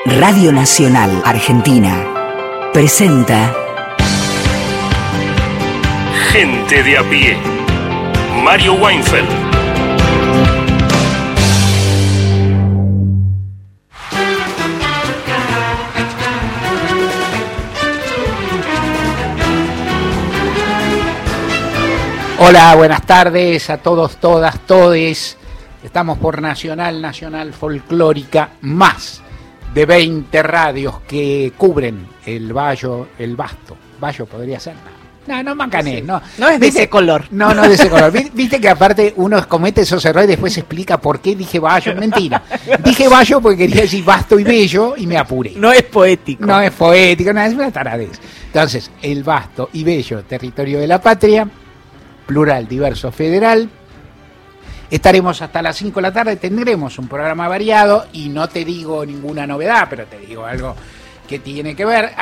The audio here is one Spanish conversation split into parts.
Radio Nacional Argentina presenta Gente de a pie. Mario Weinfeld. Hola, buenas tardes a todos, todas, todes. Estamos por Nacional Folclórica, más de 20 radios que cubren el Bayo, el Basto. Bayo podría ser, no macané, no. No es de ese color. No de ese color. Viste que aparte uno comete esos errores y después se explica por qué dije Bayo. Mentira. Dije Bayo porque quería decir Basto y Bello y me apuré. No es poético. No es poético, es una taradez. Entonces, el Basto y Bello, territorio de la patria, plural, diverso, federal. Estaremos hasta las 5 de la tarde, tendremos un programa variado y no te digo ninguna novedad, pero te digo algo que tiene que ver.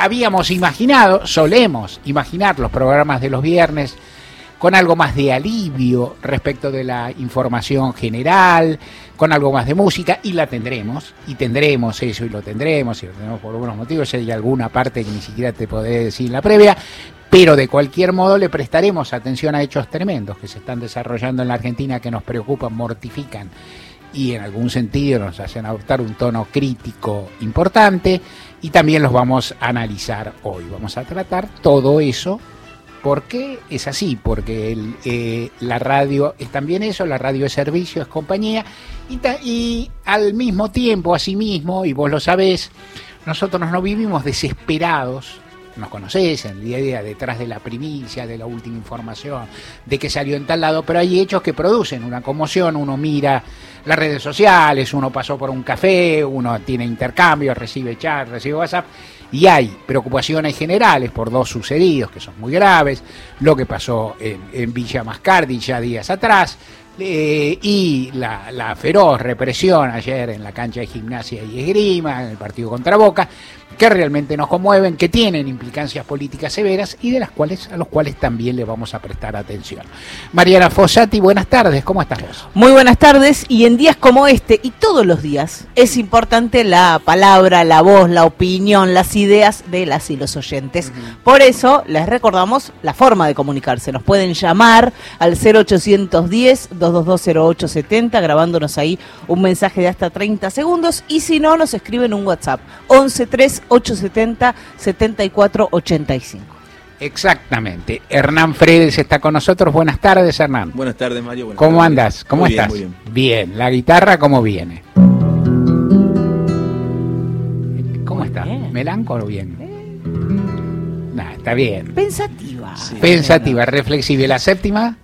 Solemos imaginar los programas de los viernes con algo más de alivio respecto de la información general, con algo más de música, y la tendremos, y lo tendremos por algunos motivos, si hay alguna parte que ni siquiera te podré decir en la previa, pero de cualquier modo le prestaremos atención a hechos tremendos que se están desarrollando en la Argentina, que nos preocupan, mortifican y en algún sentido nos hacen adoptar un tono crítico importante, y también los vamos a analizar hoy. Vamos a tratar todo eso porque es así, porque la radio es también eso, la radio es servicio, es compañía, y al mismo tiempo, asimismo, y vos lo sabés, nosotros no vivimos desesperados. Nos conocés en el día a día, detrás de la primicia, de la última información, de que salió en tal lado, pero hay hechos que producen una conmoción. Uno mira las redes sociales, uno pasó por un café, uno tiene intercambios, recibe chat, recibe WhatsApp, y hay preocupaciones generales por dos sucedidos que son muy graves, lo que pasó en Villa Mascardi ya días atrás, y la feroz represión ayer en la cancha de Gimnasia y Esgrima, en el partido contra Boca, que realmente nos conmueven, que tienen implicancias políticas severas y a los cuales también le vamos a prestar atención. Mariana Fossati, buenas tardes, ¿cómo estás vos? Muy buenas tardes, y en días como este, y todos los días, es importante la palabra, la voz, la opinión, las ideas de las y los oyentes. Por eso les recordamos la forma de comunicarse. Nos pueden llamar al 0810-222-0870, grabándonos ahí un mensaje de hasta 30 segundos, y si no, nos escriben un WhatsApp, 113870-7485. Exactamente. Hernán Fredes está con nosotros. Buenas tardes, Hernán. Buenas tardes, Mario. Buenas ¿Cómo tardes. andas? ¿Cómo estás? Muy bien. Bien. ¿La guitarra cómo viene? ¿Cómo está? Bien. ¿Meláncolo bien? Está bien. Pensativa. Sí. Pensativa, reflexiva. ¿Y la séptima?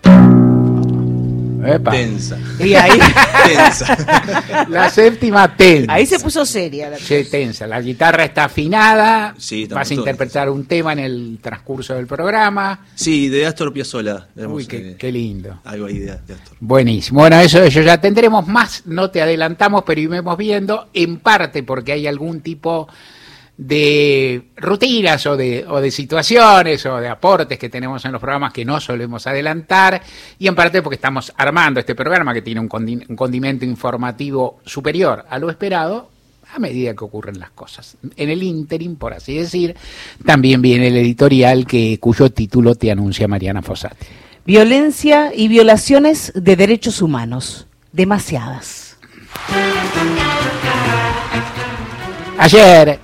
Epa. Tensa. Y ahí, Tensa. la séptima tensa. Ahí se puso seria la Sí, tensa. La guitarra está afinada. Sí, estamos vas a todos. interpretar un tema en el transcurso del programa. Sí, de Astor Piazzolla. Uy, qué lindo. Algo ahí de Astor. Buenísimo. Bueno, eso ya tendremos más. No te adelantamos, pero iremos viendo, en parte porque hay algún tipo de rutinas o de situaciones o de aportes que tenemos en los programas que no solemos adelantar, y en parte porque estamos armando este programa que tiene un condimento informativo superior a lo esperado a medida que ocurren las cosas. En el ínterin, por así decir, también viene el editorial cuyo título te anuncia Mariana Fossati. Violencia y violaciones de derechos humanos. Demasiadas. Ayer,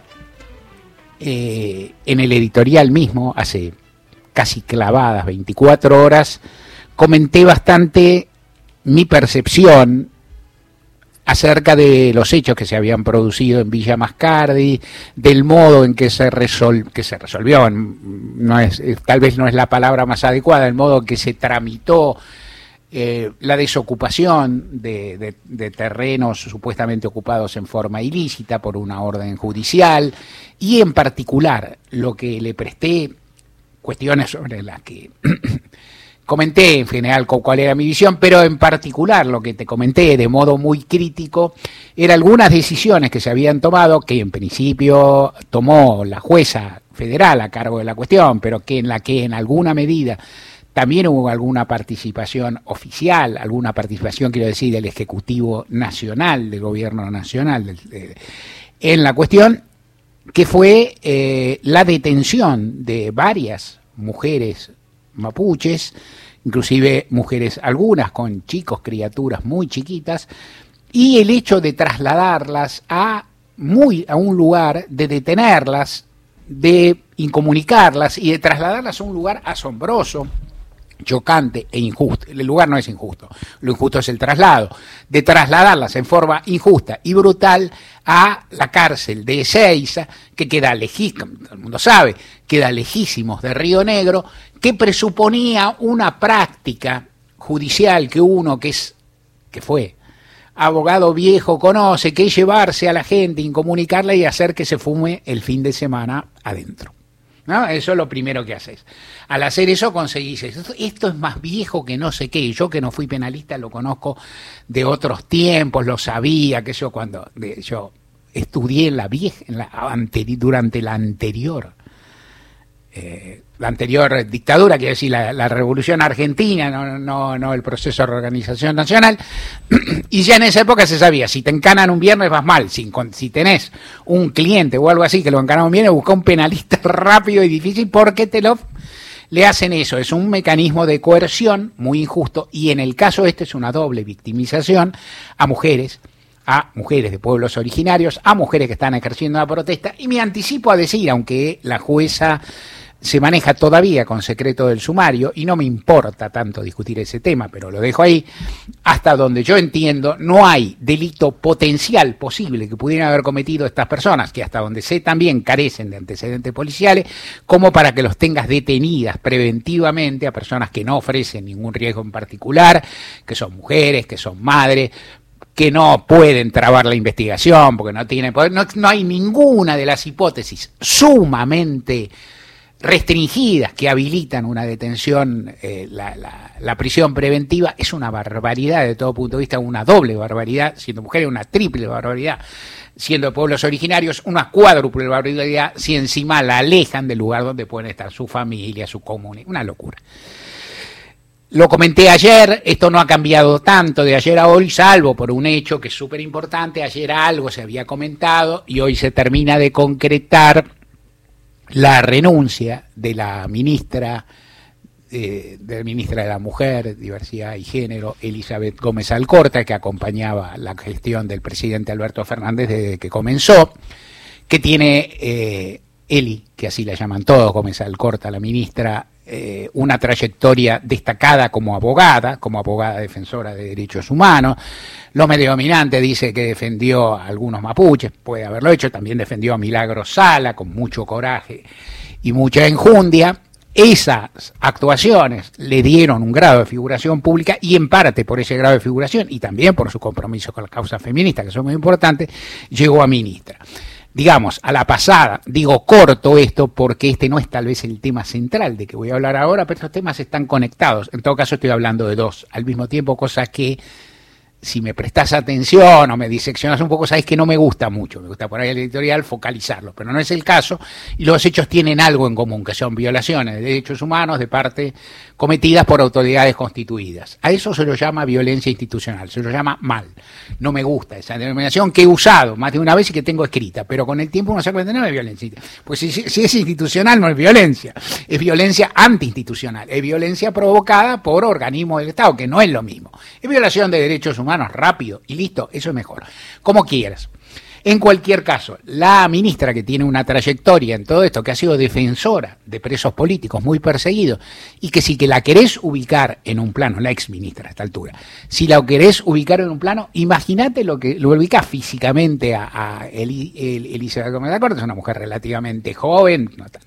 en el editorial mismo, hace casi clavadas 24 horas, comenté bastante mi percepción acerca de los hechos que se habían producido en Villa Mascardi, del modo en que se resolvió, tal vez no es la palabra más adecuada, el modo en que se tramitó la desocupación de terrenos supuestamente ocupados en forma ilícita por una orden judicial, y en particular lo que le presté cuestiones sobre las que comenté en general cuál era mi visión, pero en particular lo que te comenté de modo muy crítico eran algunas decisiones que se habían tomado, que en principio tomó la jueza federal a cargo de la cuestión, pero que en alguna medida también hubo alguna participación oficial, alguna participación, quiero decir, del Ejecutivo Nacional, del Gobierno Nacional, en la cuestión que fue la detención de varias mujeres mapuches, inclusive mujeres algunas con chicos, criaturas muy chiquitas, y el hecho de trasladarlas a un lugar, de detenerlas, de incomunicarlas y de trasladarlas a un lugar asombroso, chocante e injusto. El lugar no es injusto, lo injusto es el traslado, de trasladarlas en forma injusta y brutal a la cárcel de Ezeiza, que queda lejísimo, todo el mundo sabe, queda lejísimos de Río Negro, que presuponía una práctica judicial que uno que fue abogado viejo conoce, que es llevarse a la gente, incomunicarla y hacer que se fume el fin de semana adentro, ¿no? Eso es lo primero que haces. Al hacer eso conseguís esto es más viejo que no sé qué. Yo, que no fui penalista, lo conozco de otros tiempos, lo sabía, que yo yo estudié durante la anterior dictadura, quiero decir la Revolución Argentina, no el proceso de reorganización nacional, y ya en esa época se sabía, si te encanan un viernes vas mal, si tenés un cliente o algo así que lo encanan un viernes, busca un penalista rápido y difícil, porque le hacen eso, es un mecanismo de coerción muy injusto, y en el caso es una doble victimización a mujeres de pueblos originarios, a mujeres que están ejerciendo la protesta, y me anticipo a decir, aunque la jueza se maneja todavía con secreto del sumario, y no me importa tanto discutir ese tema, pero lo dejo ahí, hasta donde yo entiendo, no hay delito potencial posible que pudieran haber cometido estas personas, que hasta donde sé también carecen de antecedentes policiales, como para que los tengas detenidas preventivamente a personas que no ofrecen ningún riesgo en particular, que son mujeres, que son madres, que no pueden trabar la investigación porque no tienen poder. No hay ninguna de las hipótesis sumamente restringidas que habilitan una detención, la prisión preventiva. Es una barbaridad de todo punto de vista, una doble barbaridad, siendo mujeres, una triple barbaridad, siendo de pueblos originarios, una cuádruple barbaridad, si encima la alejan del lugar donde pueden estar su familia, su comunidad. Una locura. Lo comenté ayer, esto no ha cambiado tanto de ayer a hoy, salvo por un hecho que es súper importante. Ayer algo se había comentado y hoy se termina de concretar la renuncia de la ministra de la Mujer, Diversidad y Género, Elizabeth Gómez Alcorta, que acompañaba la gestión del presidente Alberto Fernández desde que comenzó, que tiene Eli, que así la llaman todos, Gómez Alcorta, la ministra, una trayectoria destacada como abogada defensora de derechos humanos. Lo medio dominante dice que defendió a algunos mapuches, puede haberlo hecho, también defendió a Milagros Sala con mucho coraje y mucha enjundia. Esas actuaciones le dieron un grado de figuración pública, y en parte por ese grado de figuración y también por su compromiso con la causa feminista, que son muy importantes, llegó a ministra. Digamos, a la pasada, digo corto esto porque este no es tal vez el tema central de que voy a hablar ahora, pero estos temas están conectados. En todo caso estoy hablando de dos al mismo tiempo, cosa que si me prestás atención o me diseccionás un poco, sabés que no me gusta mucho. Me gusta por ahí el editorial focalizarlo, pero no es el caso, y los hechos tienen algo en común, que son violaciones de derechos humanos de parte cometidas por autoridades constituidas. A eso se lo llama violencia institucional, se lo llama mal. No me gusta esa denominación, que he usado más de una vez y que tengo escrita, pero con el tiempo uno se da cuenta, no es violencia. Pues si es institucional no es violencia antiinstitucional, es violencia provocada por organismos del Estado, que no es lo mismo. Es violación de derechos humanos rápido y listo, eso es mejor, como quieras. En cualquier caso, la ministra, que tiene una trayectoria en todo esto, que ha sido defensora de presos políticos muy perseguidos, y que si que la querés ubicar en un plano, la ex ministra a esta altura, si la querés ubicar en un plano, imagínate lo ubicás físicamente a Elizabeth Gómez Alcorta. Es una mujer relativamente joven, no tan,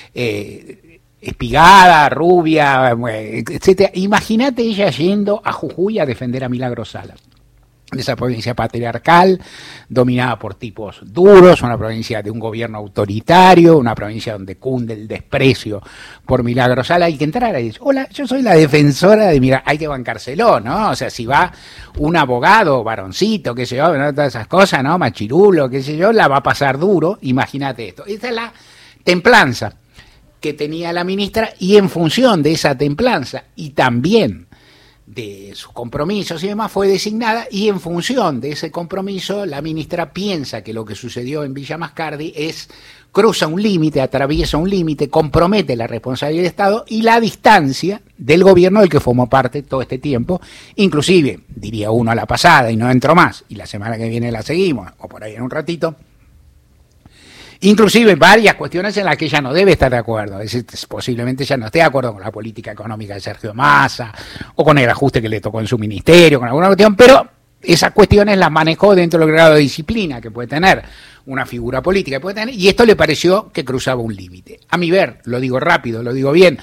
espigada, rubia, etcétera. Imagínate ella yendo a Jujuy a defender a Milagros Sala, de esa provincia patriarcal, dominada por tipos duros, una provincia de un gobierno autoritario, una provincia donde cunde el desprecio por Milagros Sala, y que entrara y dice, hola, yo soy la defensora de Milagros, hay que bancárselo, ¿no? O sea, si va un abogado, varoncito, qué sé yo, ¿no? Todas esas cosas, ¿no? Machirulo, qué sé yo, la va a pasar duro. Imagínate esto. Esta es la templanza que tenía la ministra, y en función de esa templanza y también de sus compromisos y demás, fue designada, y en función de ese compromiso la ministra piensa que lo que sucedió en Villa Mascardi cruza un límite, atraviesa un límite, compromete la responsabilidad del Estado y la distancia del gobierno del que formó parte todo este tiempo, inclusive, diría uno a la pasada y no entro más, y la semana que viene la seguimos, o por ahí en un ratito, inclusive varias cuestiones en las que ella no debe estar de acuerdo. Posiblemente ya no esté de acuerdo con la política económica de Sergio Massa o con el ajuste que le tocó en su ministerio, con alguna cuestión, pero esas cuestiones las manejó dentro del grado de disciplina que puede tener una figura política, que puede tener, y esto le pareció que cruzaba un límite. A mi ver, lo digo rápido, lo digo bien,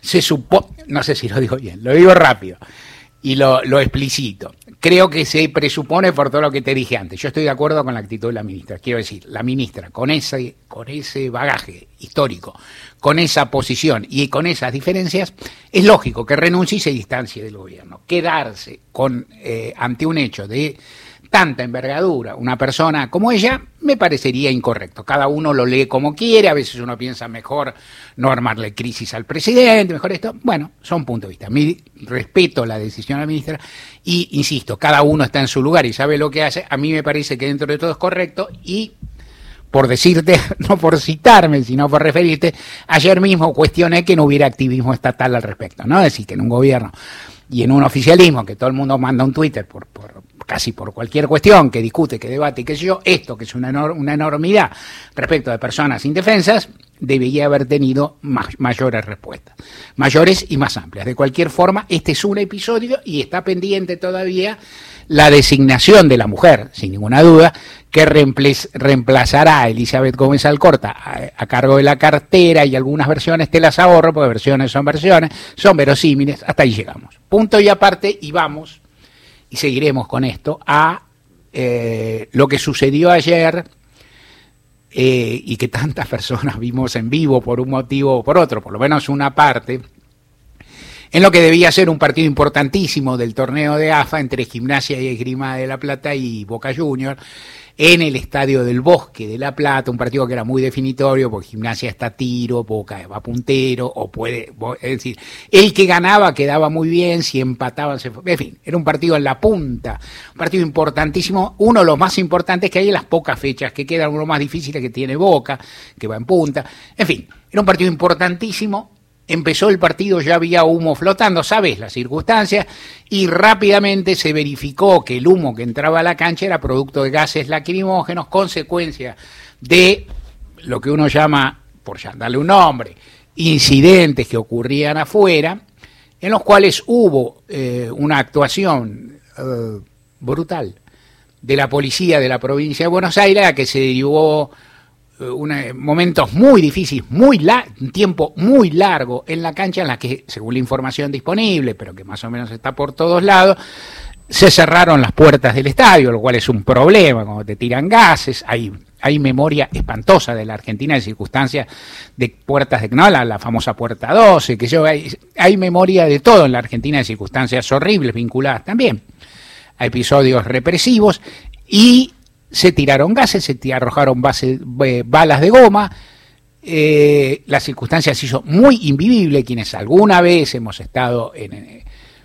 no sé si lo digo bien, lo digo rápido y lo explicito. Creo que se presupone por todo lo que te dije antes. Yo estoy de acuerdo con la actitud de la ministra. Quiero decir, la ministra con ese bagaje histórico, con esa posición y con esas diferencias, es lógico que renuncie y se distancie del gobierno. Quedarse ante un hecho de tanta envergadura, una persona como ella, me parecería incorrecto. Cada uno lo lee como quiere, a veces uno piensa mejor no armarle crisis al presidente, mejor esto. Bueno, son puntos de vista. Respeto la decisión de la ministra y, insisto, cada uno está en su lugar y sabe lo que hace. A mí me parece que dentro de todo es correcto y, por decirte, no por citarme, sino por referirte, ayer mismo cuestioné que no hubiera activismo estatal al respecto, ¿no? Es decir, que en un gobierno y en un oficialismo que todo el mundo manda un Twitter casi por cualquier cuestión que discute, que debate, qué sé yo, esto que es una enormidad respecto de personas indefensas, debería haber tenido mayores respuestas, mayores y más amplias. De cualquier forma, este es un episodio y está pendiente todavía la designación de la mujer, sin ninguna duda, que reemplazará a Elizabeth Gómez Alcorta a cargo de la cartera, y algunas versiones te las ahorro, porque versiones, son verosímiles, hasta ahí llegamos. Punto y aparte, y vamos, y seguiremos con esto, a lo que sucedió ayer, y que tantas personas vimos en vivo por un motivo o por otro, por lo menos una parte, en lo que debía ser un partido importantísimo del torneo de AFA entre Gimnasia y Esgrima de La Plata y Boca Juniors, en el Estadio del Bosque de La Plata, un partido que era muy definitorio, porque Gimnasia está a tiro, Boca va puntero, es decir, el que ganaba quedaba muy bien, si empataban en fin, era un partido en la punta, un partido importantísimo, uno de los más importantes que hay en las pocas fechas que quedan, uno de los más difíciles que tiene Boca, que va en punta, en fin, era un partido importantísimo. Empezó el partido, ya había humo flotando, sabes las circunstancias, y rápidamente se verificó que el humo que entraba a la cancha era producto de gases lacrimógenos, consecuencia de lo que uno llama, por ya darle un nombre, incidentes que ocurrían afuera, en los cuales hubo una actuación brutal de la policía de la provincia de Buenos Aires, a que se derivó momentos muy difíciles, un tiempo muy largo en la cancha, en la que, según la información disponible, pero que más o menos está por todos lados, se cerraron las puertas del estadio, lo cual es un problema cuando te tiran gases. Hay memoria espantosa de la Argentina de circunstancias de puertas de la famosa puerta 12, que hay memoria de todo en la Argentina de circunstancias horribles vinculadas también a episodios represivos, y se tiraron gases, se arrojaron balas de goma. La circunstancia se hizo muy invivible. Quienes alguna vez hemos estado en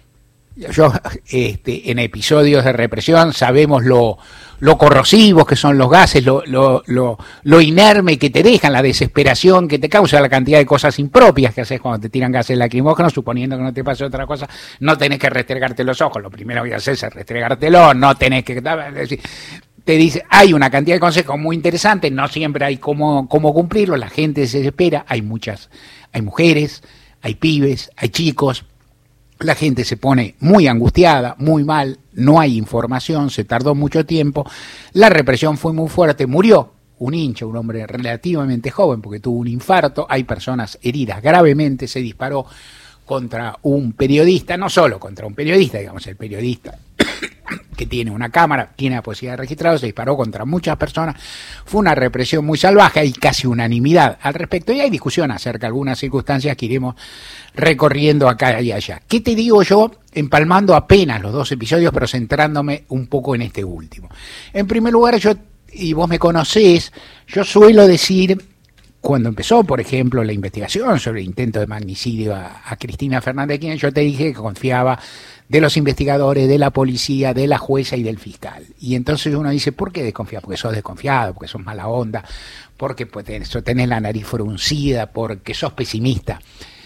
episodios de represión sabemos lo corrosivos que son los gases, lo inerme que te dejan, la desesperación que te causa, la cantidad de cosas impropias que haces cuando te tiran gases lacrimógenos, suponiendo que no te pase otra cosa. No tenés que restregarte los ojos, lo primero que haces es restregártelo, no tenés que... Es decir, te dice, hay una cantidad de consejos muy interesantes, no siempre hay cómo cumplirlo, la gente se desespera, hay mujeres, hay pibes, hay chicos, la gente se pone muy angustiada, muy mal, no hay información, se tardó mucho tiempo, la represión fue muy fuerte, murió un hincha, un hombre relativamente joven, porque tuvo un infarto, hay personas heridas gravemente, se disparó contra un periodista, no solo contra un periodista, digamos, el periodista que tiene una cámara, tiene la posibilidad de registrarlo, se disparó contra muchas personas, fue una represión muy salvaje, hay casi unanimidad al respecto, y hay discusión acerca de algunas circunstancias que iremos recorriendo acá y allá. ¿Qué te digo yo? Empalmando apenas los dos episodios, pero centrándome un poco en este último. En primer lugar, y vos me conocés, yo suelo decir, cuando empezó, por ejemplo, la investigación sobre el intento de magnicidio a Cristina Fernández de Kirchner, yo te dije que confiaba de los investigadores, de la policía, de la jueza y del fiscal. Y entonces uno dice, ¿por qué desconfías? Porque sos desconfiado, porque sos mala onda, porque pues, tenés la nariz fruncida, porque sos pesimista.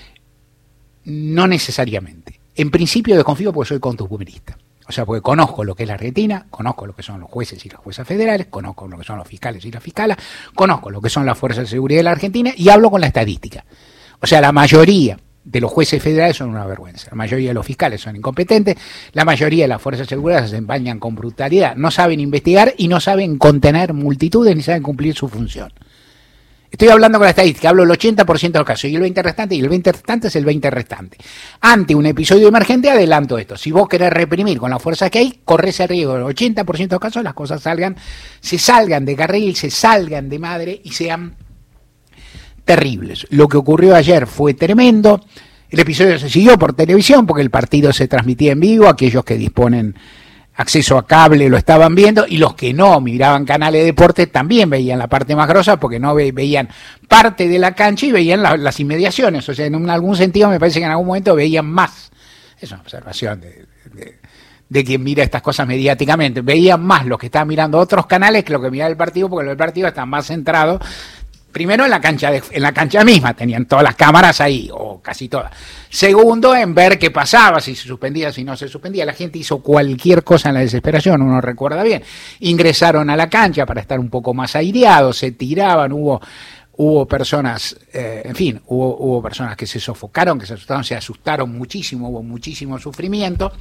No necesariamente. En principio desconfío porque soy contuberista. O sea, porque conozco lo que es la Argentina, conozco lo que son los jueces y las juezas federales, conozco lo que son los fiscales y las fiscalas, conozco lo que son las fuerzas de seguridad de la Argentina y hablo con la estadística. O sea, la mayoría de los jueces federales son una vergüenza, la mayoría de los fiscales son incompetentes, la mayoría de las fuerzas de seguridad se empañan con brutalidad, no saben investigar y no saben contener multitudes ni saben cumplir su función. Estoy hablando con la estadística, hablo del 80% de los casos y el 20% restante, y el 20% restante es el 20% restante. Ante un episodio emergente, adelanto esto. Si vos querés reprimir con la fuerza que hay, corres el riesgo del 80% de los casos, las cosas se salgan de carril, se salgan de madre y sean terribles. Lo que ocurrió ayer fue tremendo. El episodio se siguió por televisión porque el partido se transmitía en vivo, aquellos que disponen acceso a cable lo estaban viendo y los que no miraban canales de deporte también veían la parte más grosa porque no veían parte de la cancha y veían las inmediaciones. O sea, en algún sentido me parece que en algún momento veían más. Es una observación de quien mira estas cosas mediáticamente. Veían más los que estaban mirando otros canales que lo que miraba el partido porque el partido está más centrado. Primero en la cancha misma, tenían todas las cámaras ahí, o casi todas. Segundo, en ver qué pasaba, si se suspendía, si no se suspendía. La gente hizo cualquier cosa en la desesperación, uno recuerda bien. Ingresaron a la cancha para estar un poco más aireados, se tiraban, hubo personas, hubo personas que se sofocaron, que se asustaron muchísimo, hubo muchísimo sufrimiento.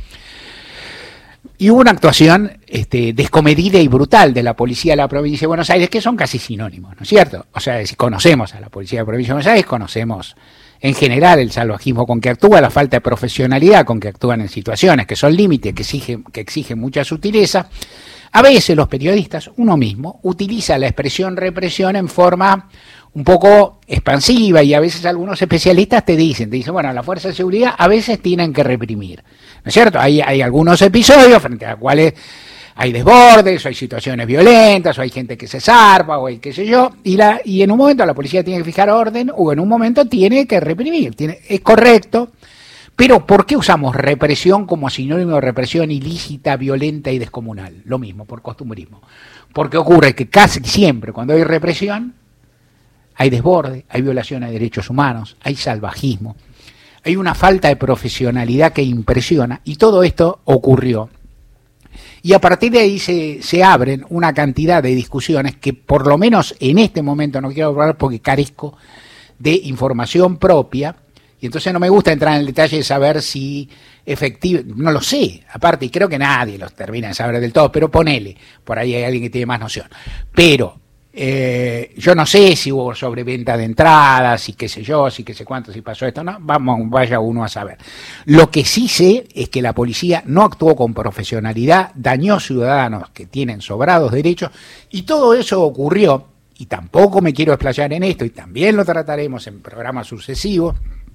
Y hubo una actuación descomedida y brutal de la policía de la provincia de Buenos Aires, que son casi sinónimos, ¿no es cierto? O sea, si conocemos a la policía de la provincia de Buenos Aires, conocemos en general el salvajismo con que actúa, la falta de profesionalidad con que actúan en situaciones que son límites, que exigen mucha sutileza. A veces los periodistas, uno mismo, utiliza la expresión represión en forma un poco expansiva y a veces algunos especialistas te dicen, bueno, las fuerzas de seguridad a veces tienen que reprimir, ¿no es cierto? Hay algunos episodios frente a los cuales hay desbordes, o hay situaciones violentas, o hay gente que se zarpa, o hay qué sé yo, y en un momento la policía tiene que fijar orden, o en un momento tiene que reprimir, es correcto, pero ¿por qué usamos represión como sinónimo de represión ilícita, violenta y descomunal? Lo mismo, por costumbrismo. Porque ocurre que casi siempre cuando hay represión, hay desborde, hay violación a derechos humanos, hay salvajismo, hay una falta de profesionalidad que impresiona, y todo esto ocurrió. Y a partir de ahí se abren una cantidad de discusiones que por lo menos en este momento no quiero hablar porque carezco de información propia, y entonces no me gusta entrar en el detalle de saber si efectivamente, no lo sé, aparte, y creo que nadie los termina de saber del todo, pero ponele, por ahí hay alguien que tiene más noción. Pero yo no sé si hubo sobreventa de entradas, y qué sé yo, si qué sé cuánto, si pasó esto, no, vaya uno a saber. Lo que sí sé es que la policía no actuó con profesionalidad, dañó ciudadanos que tienen sobrados derechos, y todo eso ocurrió, y tampoco me quiero explayar en esto, y también lo trataremos en programas sucesivos,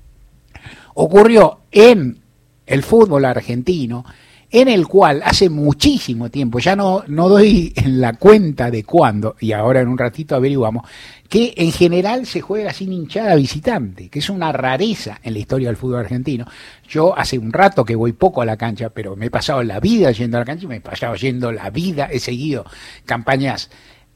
ocurrió en el fútbol argentino, en el cual hace muchísimo tiempo, ya no doy en la cuenta de cuándo, y ahora en un ratito averiguamos, que en general se juega sin hinchada visitante, que es una rareza en la historia del fútbol argentino. Yo hace un rato que voy poco a la cancha, pero me he pasado la vida yendo a la cancha, me he pasado yendo la vida, he seguido campañas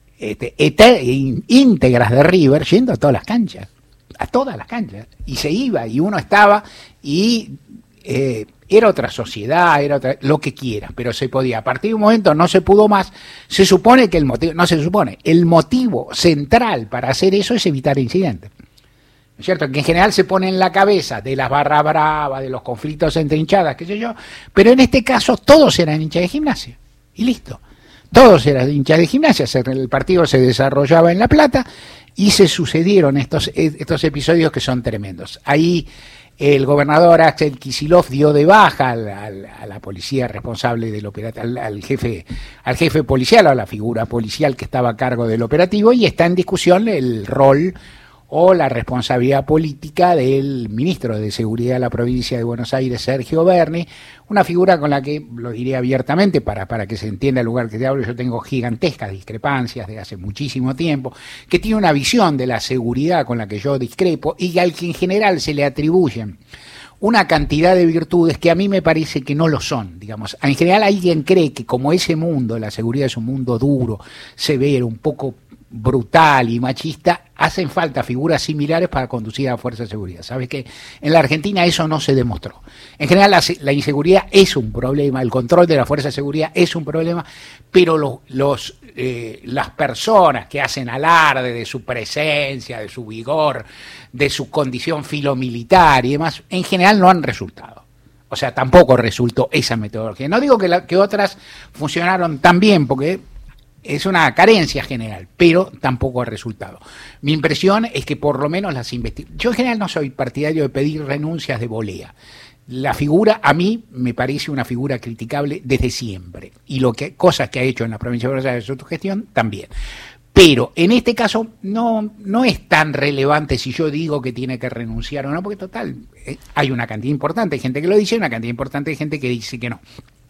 íntegras de River, yendo a todas las canchas, y se iba, y uno estaba, y era otra sociedad, era otra, lo que quiera, pero se podía. A partir de un momento no se pudo más. Se supone que el motivo central para hacer eso es evitar incidentes. ¿No es cierto? Que en general se pone en la cabeza de las barras bravas, de los conflictos entre hinchadas, qué sé yo, pero en este caso todos eran hinchas de Gimnasia, y listo. Todos eran hinchas de Gimnasia, el partido se desarrollaba en La Plata, y se sucedieron estos episodios que son tremendos. Ahí el gobernador Axel Kicillof dio de baja a la policía responsable del operativo, al jefe policial, o a la figura policial que estaba a cargo del operativo, y está en discusión el rol o la responsabilidad política del ministro de Seguridad de la provincia de Buenos Aires, Sergio Berni, una figura con la que, lo diré abiertamente para que se entienda el lugar que te hablo, yo tengo gigantescas discrepancias de hace muchísimo tiempo, que tiene una visión de la seguridad con la que yo discrepo y al que en general se le atribuyen una cantidad de virtudes que a mí me parece que no lo son, digamos. En general alguien cree que como ese mundo, la seguridad es un mundo duro, severo, un poco brutal y machista, hacen falta figuras similares para conducir a la fuerza de seguridad. ¿Sabes qué? En la Argentina eso no se demostró. En general la inseguridad es un problema, el control de la fuerza de seguridad es un problema, pero las personas que hacen alarde de su presencia, de su vigor, de su condición filomilitar y demás, en general no han resultado. O sea, tampoco resultó esa metodología. No digo que otras funcionaron tan bien, porque es una carencia general, pero tampoco ha resultado. Mi impresión es que por lo menos las investigaciones... Yo en general no soy partidario de pedir renuncias de volea. La figura, a mí, me parece una figura criticable desde siempre. Y cosas que ha hecho en la provincia de Buenos Aires en su gestión, también. Pero en este caso no es tan relevante si yo digo que tiene que renunciar o no, porque total, hay una cantidad importante de gente que lo dice y una cantidad importante de gente que dice que no.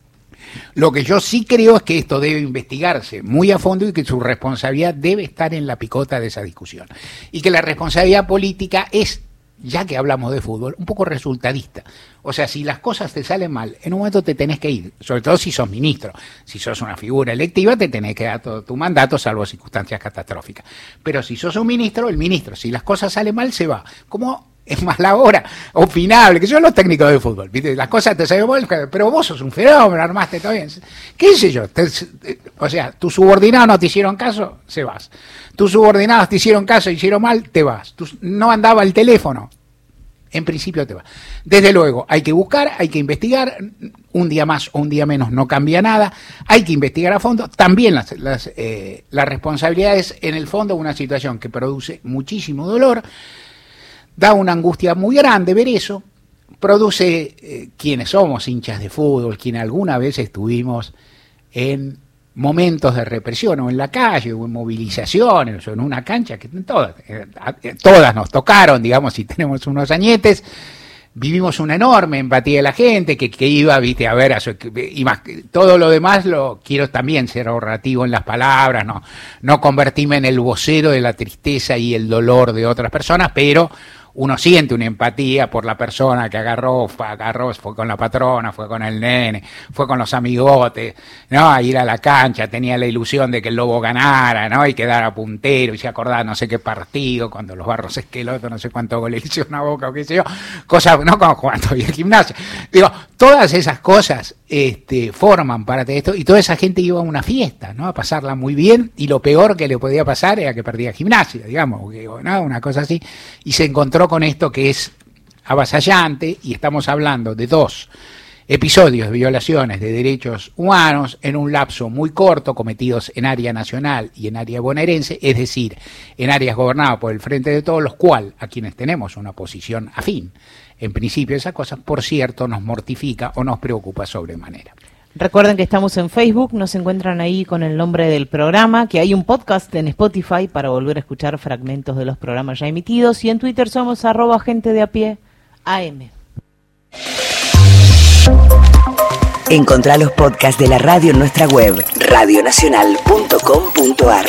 Lo que yo sí creo es que esto debe investigarse muy a fondo y que su responsabilidad debe estar en la picota de esa discusión. Y que la responsabilidad política es, ya que hablamos de fútbol, un poco resultadista. O sea, si las cosas te salen mal, en un momento te tenés que ir, sobre todo si sos ministro. Si sos una figura electiva, te tenés que dar todo tu mandato, salvo circunstancias catastróficas. Pero si sos un ministro, el ministro, si las cosas salen mal, se va. Como es más la hora opinable, que son los técnicos de fútbol, ¿viste? Las cosas te salen mal, pero vos sos un fenómeno, armaste todo bien. ¿Qué sé yo? O sea, tus subordinados no te hicieron caso, se vas. Tus subordinados te hicieron caso, hicieron mal, te vas. No andaba el teléfono, en principio te vas. Desde luego, hay que buscar, hay que investigar, un día más o un día menos no cambia nada, hay que investigar a fondo. También la responsabilidad es, en el fondo, una situación que produce muchísimo dolor, da una angustia muy grande ver eso, produce quienes somos hinchas de fútbol, quienes alguna vez estuvimos en momentos de represión, o en la calle, o en movilizaciones, o en una cancha, que todas nos tocaron, digamos, si tenemos unos añetes, vivimos una enorme empatía de la gente que iba, viste, a ver, y más, todo lo demás lo quiero también ser ahorrativo en las palabras, no convertirme en el vocero de la tristeza y el dolor de otras personas, pero uno siente una empatía por la persona que agarró, fue con la patrona, fue con el nene, fue con los amigotes, ¿no? A ir a la cancha, tenía la ilusión de que el Lobo ganara, ¿no? Y quedara puntero, y se acordaba no sé qué partido, cuando los Barros Esqueloto, no sé cuánto goles hizo una Boca o qué sé yo, cosas, no como cuando había Gimnasia. Digo, todas esas cosas forman parte de esto, y toda esa gente iba a una fiesta, ¿no? A pasarla muy bien, y lo peor que le podía pasar era que perdía Gimnasia, digamos, ¿no? Una cosa así, y se encontró con esto que es avasallante, y estamos hablando de 2 episodios de violaciones de derechos humanos en un lapso muy corto, cometidos en área nacional y en área bonaerense, es decir, en áreas gobernadas por el Frente de Todos, los cuales, a quienes tenemos una posición afín, en principio esa cosa, por cierto, nos mortifica o nos preocupa sobremanera. Recuerden que estamos en Facebook, nos encuentran ahí con el nombre del programa, que hay un podcast en Spotify para volver a escuchar fragmentos de los programas ya emitidos, y en Twitter somos @gentedeapié AM. Encontrá los podcasts de la radio en nuestra web, radionacional.com.ar.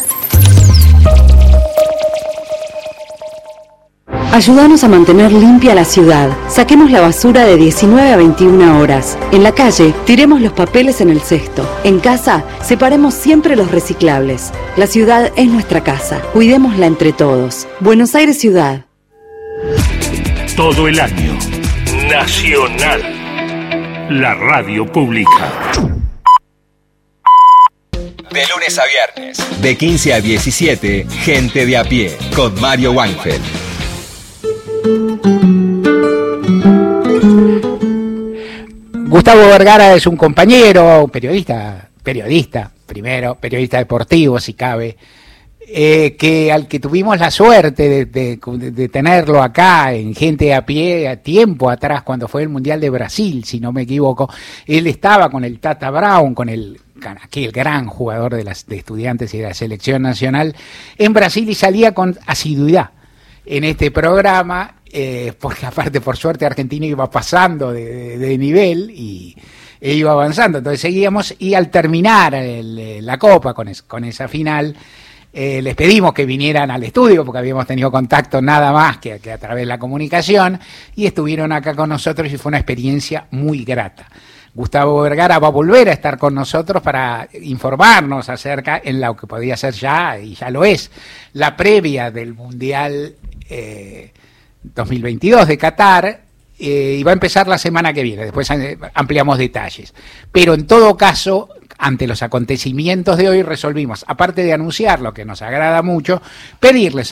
Ayúdanos a mantener limpia la ciudad. Saquemos la basura de 19 a 21 horas. En la calle, tiremos los papeles en el cesto. En casa, separemos siempre los reciclables. La ciudad es nuestra casa. Cuidémosla entre todos. Buenos Aires Ciudad. Todo el año. Nacional. La radio pública. De lunes a viernes, de 15 a 17, Gente de a pie, con Mario Weinfeld. Gustavo Vergara es un compañero, periodista primero, periodista deportivo si cabe, al que tuvimos la suerte de tenerlo acá en Gente de a pie a tiempo atrás, cuando fue el Mundial de Brasil, si no me equivoco. Él estaba con el Tata Brown, con aquel gran jugador de Estudiantes y de la selección nacional en Brasil, y salía con asiduidad. en este programa, porque aparte por suerte Argentina iba pasando de nivel e iba avanzando, entonces seguíamos, y al terminar la Copa con esa final, les pedimos que vinieran al estudio porque habíamos tenido contacto nada más que a través de la comunicación, y estuvieron acá con nosotros y fue una experiencia muy grata. Gustavo Vergara va a volver a estar con nosotros para informarnos acerca en lo que podía ser ya, y ya lo es, la previa del Mundial 2022 de Qatar, y va a empezar la semana que viene, después ampliamos detalles. Pero en todo caso, ante los acontecimientos de hoy resolvimos, aparte de anunciar lo que nos agrada mucho, pedirles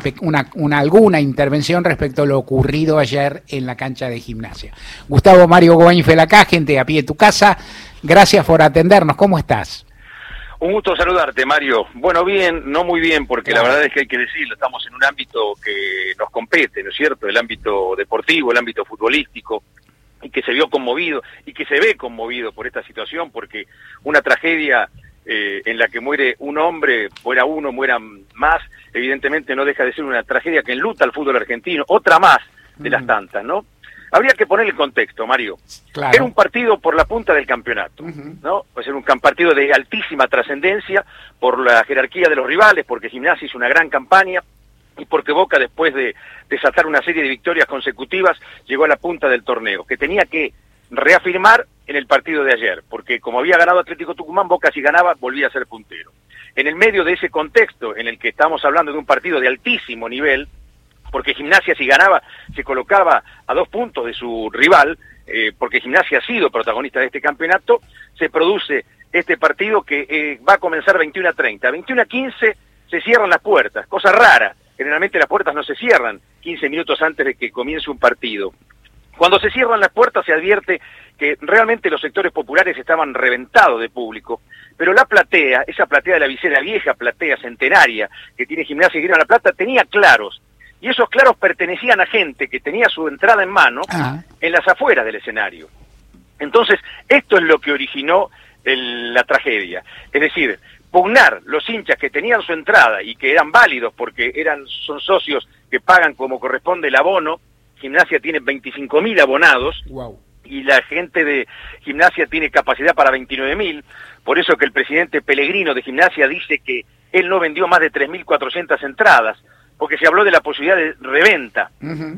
alguna intervención respecto a lo ocurrido ayer en la cancha de Gimnasia. Gustavo Mario Goenfeld acá, gente de A Pie de tu Casa, gracias por atendernos, ¿cómo estás? Un gusto saludarte, Mario. Bueno, bien, no muy bien, porque la verdad es que hay que decirlo, estamos en un ámbito que nos compete, ¿no es cierto? El ámbito deportivo, el ámbito futbolístico, y que se vio conmovido, y que se ve conmovido por esta situación, porque una tragedia en la que muere un hombre, muera uno, mueran más, evidentemente no deja de ser una tragedia que enluta al fútbol argentino, otra más de las tantas, ¿no? Habría que poner el contexto, Mario. Claro. Era un partido por la punta del campeonato, ¿no? Pues era un partido de altísima trascendencia por la jerarquía de los rivales, porque Gimnasia hizo una gran campaña y porque Boca, después de desatar una serie de victorias consecutivas, llegó a la punta del torneo, que tenía que reafirmar en el partido de ayer, porque como había ganado Atlético Tucumán, Boca si ganaba volvía a ser puntero. En el medio de ese contexto en el que estamos hablando de un partido de altísimo nivel, porque Gimnasia si ganaba se colocaba a 2 puntos de su rival, porque Gimnasia ha sido protagonista de este campeonato, se produce este partido que va a comenzar 21:30. 21:15 se cierran las puertas, cosa rara, generalmente las puertas no se cierran 15 minutos antes de que comience un partido. Cuando se cierran las puertas se advierte que realmente los sectores populares estaban reventados de público, pero la platea, esa platea de la Vicera Vieja, platea centenaria que tiene Gimnasia y Grima La Plata, tenía claros. Y esos claros pertenecían a gente que tenía su entrada en mano en las afueras del escenario. Entonces, esto es lo que originó la tragedia. Es decir, pugnar los hinchas que tenían su entrada y que eran válidos porque son socios que pagan como corresponde el abono. Gimnasia tiene 25.000 abonados. Wow. Y la gente de Gimnasia tiene capacidad para 29.000. Por eso que el presidente Pellegrino de Gimnasia dice que él no vendió más de 3.400 entradas, porque se habló de la posibilidad de reventa.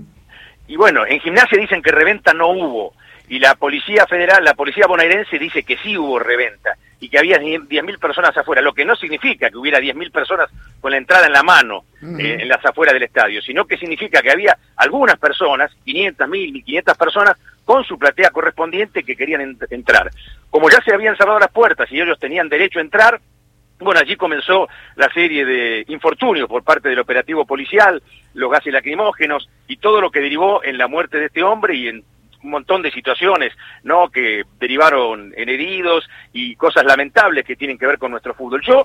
Y bueno, en Gimnasia dicen que reventa no hubo, y la Policía Federal, la Policía Bonaerense dice que sí hubo reventa, y que había 10.000 personas afuera, lo que no significa que hubiera 10.000 personas con la entrada en la mano en las afueras del estadio, sino que significa que había algunas personas, 500, 1.000, 1.500 personas, con su platea correspondiente que querían entrar. Como ya se habían cerrado las puertas y ellos tenían derecho a entrar, bueno, allí comenzó la serie de infortunios por parte del operativo policial, los gases lacrimógenos y todo lo que derivó en la muerte de este hombre y en un montón de situaciones, ¿no?, que derivaron en heridos y cosas lamentables que tienen que ver con nuestro fútbol. Yo,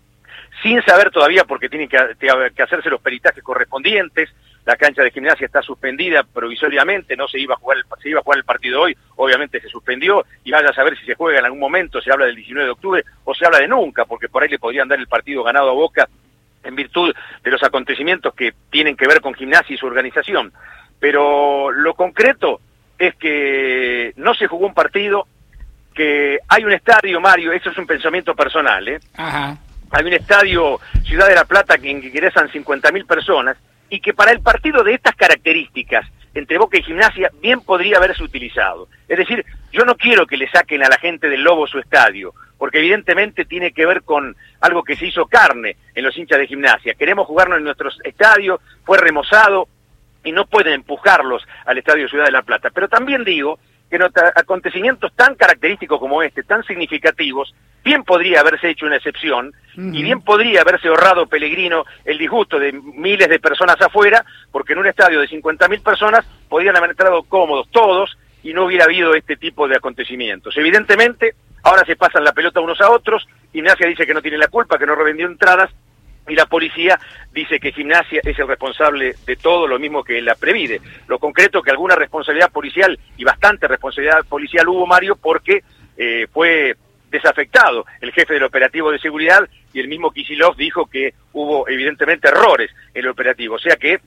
sin saber todavía, porque tienen que hacerse los peritajes correspondientes, la cancha de Gimnasia está suspendida provisoriamente, no se iba a jugar el partido hoy, obviamente se suspendió, y vaya a saber si se juega en algún momento, se habla del 19 de octubre, o se habla de nunca, porque por ahí le podrían dar el partido ganado a Boca en virtud de los acontecimientos que tienen que ver con Gimnasia y su organización. Pero lo concreto es que no se jugó un partido, que hay un estadio, Mario, eso es un pensamiento personal, Ajá. Hay un estadio Ciudad de La Plata en que ingresan 50.000 personas, y que para el partido de estas características, entre Boca y Gimnasia, bien podría haberse utilizado. Es decir, yo no quiero que le saquen a la gente del Lobo su estadio, porque evidentemente tiene que ver con algo que se hizo carne en los hinchas de Gimnasia. Queremos jugarlo en nuestro estadio, fue remozado, y no pueden empujarlos al estadio Ciudad de La Plata. Pero también digo que en acontecimientos tan característicos como este, tan significativos, bien podría haberse hecho una excepción, y bien podría haberse ahorrado Pellegrino el disgusto de miles de personas afuera, porque en un estadio de 50.000 personas podían haber entrado cómodos todos y no hubiera habido este tipo de acontecimientos. Evidentemente, ahora se pasan la pelota unos a otros, Gimnasia dice que no tiene la culpa, que no revendió entradas, y la policía dice que Gimnasia es el responsable de todo, lo mismo que la Previde. Lo concreto es que alguna responsabilidad policial, y bastante responsabilidad policial hubo, Mario, porque fue desafectado el jefe del operativo de seguridad, y el mismo Kicillof dijo que hubo evidentemente errores en el operativo. O sea que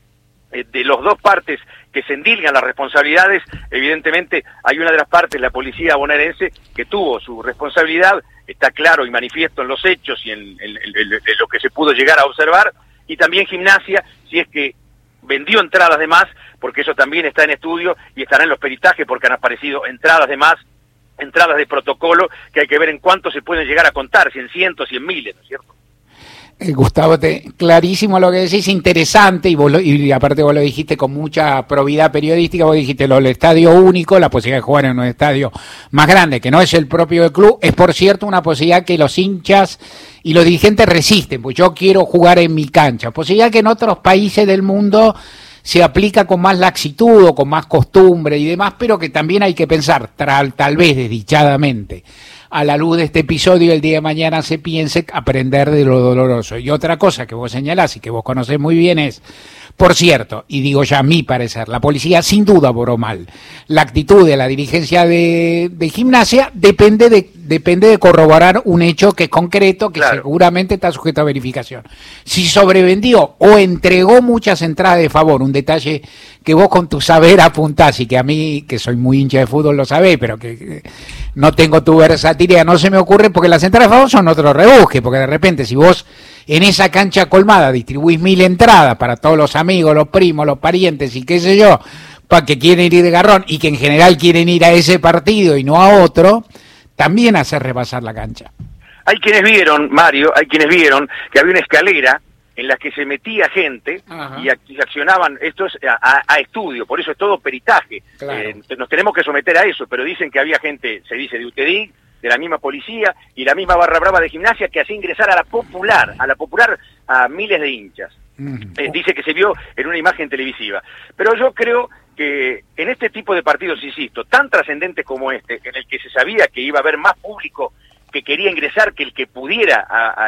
de los dos partes que se endilgan las responsabilidades, evidentemente hay una de las partes, la policía bonaerense, que tuvo su responsabilidad, está claro y manifiesto en los hechos y en lo que se pudo llegar a observar, y también Gimnasia, si es que vendió entradas de más, porque eso también está en estudio y estará en los peritajes, porque han aparecido entradas de más, entradas de protocolo, que hay que ver en cuánto se pueden llegar a contar, si en cientos, si en miles, ¿no es cierto? Gustavo, clarísimo lo que decís, interesante, y aparte vos lo dijiste con mucha probidad periodística, vos dijiste el estadio único, la posibilidad de jugar en un estadio más grande, que no es el propio del club, es por cierto una posibilidad que los hinchas y los dirigentes resisten, pues yo quiero jugar en mi cancha, posibilidad que en otros países del mundo se aplica con más laxitud o con más costumbre y demás, pero que también hay que pensar, tal vez desdichadamente, a la luz de este episodio, el día de mañana se piense aprender de lo doloroso. Y otra cosa que vos señalás y que vos conocés muy bien es, por cierto, y digo ya a mi parecer, la policía sin duda obró mal. La actitud de la dirigencia de Gimnasia depende de corroborar un hecho que es concreto, que seguramente está sujeto a verificación. Si sobrevendió o entregó muchas entradas de favor, un detalle que vos con tu saber apuntás y que a mí, que soy muy hincha de fútbol, lo sabés, pero que no tengo tu versatilidad, no se me ocurre, porque las entradas de favor son otro rebusque, porque de repente si vos en esa cancha colmada distribuís 1000 entradas para todos los amigos, los primos, los parientes y qué sé yo, para que quieren ir de garrón y que en general quieren ir a ese partido y no a otro, también hace rebasar la cancha. Hay quienes vieron, Mario, que había una escalera en la que se metía gente y accionaban, esto es a estudio, por eso es todo peritaje. Claro. Nos tenemos que someter a eso, pero dicen que había gente, se dice de UTEDIG, de la misma policía y la misma barra brava de Gimnasia que hacía ingresar a la popular a miles de hinchas. Dice que se vio en una imagen televisiva. Pero yo creo que en este tipo de partidos, insisto, tan trascendentes como este, en el que se sabía que iba a haber más público que quería ingresar que el que pudiera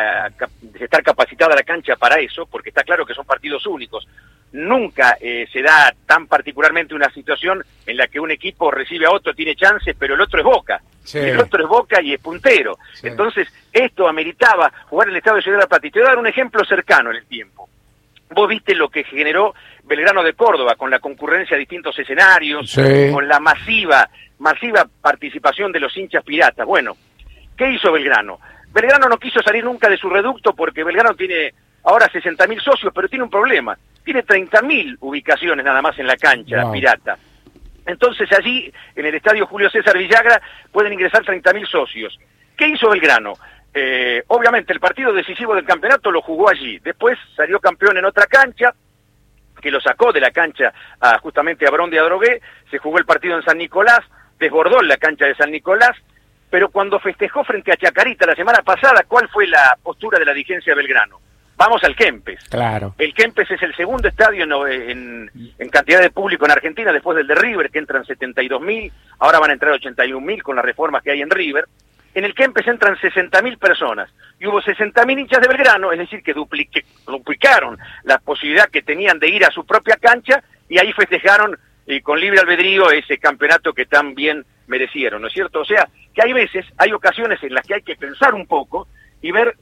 estar capacitado a la cancha para eso, porque está claro que son partidos únicos. Nunca se da tan particularmente una situación en la que un equipo recibe a otro, tiene chances, pero el otro es Boca. Sí. El otro es Boca y es puntero. Sí. Entonces, esto ameritaba jugar en el Estadio Ciudad de la Plata. Y te voy a dar un ejemplo cercano en el tiempo. Vos viste lo que generó Belgrano de Córdoba con la concurrencia a distintos escenarios, sí, con la masiva participación de los hinchas piratas. Bueno, ¿qué hizo Belgrano? Belgrano no quiso salir nunca de su reducto porque Belgrano tiene ahora 60.000 socios, pero tiene un problema. Tiene 30.000 ubicaciones nada más en la cancha pirata. Entonces allí, en el estadio Julio César Villagra, pueden ingresar 30.000 socios. ¿Qué hizo Belgrano? Obviamente el partido decisivo del campeonato lo jugó allí. Después salió campeón en otra cancha, que lo sacó de la cancha justamente a Barón de Adrogué. Se jugó el partido en San Nicolás, desbordó en la cancha de San Nicolás. Pero cuando festejó frente a Chacarita la semana pasada, ¿cuál fue la postura de la dirigencia de Belgrano? Vamos al Kempes. Claro. El Kempes es el segundo estadio en cantidad de público en Argentina, después del de River, que entran 72.000, ahora van a entrar 81.000 con las reformas que hay en River. En el Kempes entran 60.000 personas, y hubo 60.000 hinchas de Belgrano, es decir, que duplicaron la posibilidad que tenían de ir a su propia cancha, y ahí festejaron con libre albedrío ese campeonato que tan bien merecieron, ¿no es cierto? O sea, que hay ocasiones en las que hay que pensar un poco y ver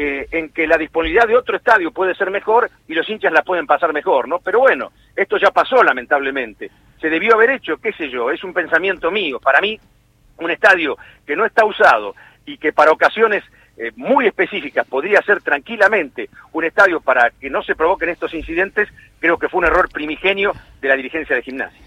en que la disponibilidad de otro estadio puede ser mejor y los hinchas la pueden pasar mejor, ¿no? Pero bueno, esto ya pasó lamentablemente. Se debió haber hecho, qué sé yo, es un pensamiento mío. Para mí, un estadio que no está usado y que para ocasiones muy específicas podría ser tranquilamente un estadio para que no se provoquen estos incidentes, creo que fue un error primigenio de la dirigencia de Gimnasia.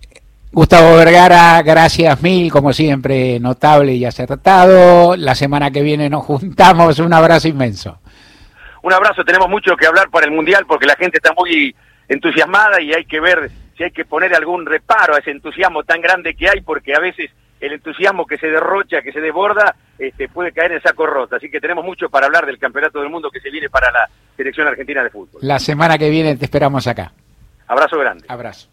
Gustavo Vergara, gracias mil, como siempre, notable y acertado. La semana que viene nos juntamos, un abrazo inmenso. Un abrazo, tenemos mucho que hablar para el Mundial porque la gente está muy entusiasmada y hay que ver si hay que poner algún reparo a ese entusiasmo tan grande que hay, porque a veces el entusiasmo que se derrocha, que se desborda, puede caer en saco roto. Así que tenemos mucho para hablar del Campeonato del Mundo que se viene para la Selección Argentina de Fútbol. La semana que viene te esperamos acá. Abrazo grande. Abrazo.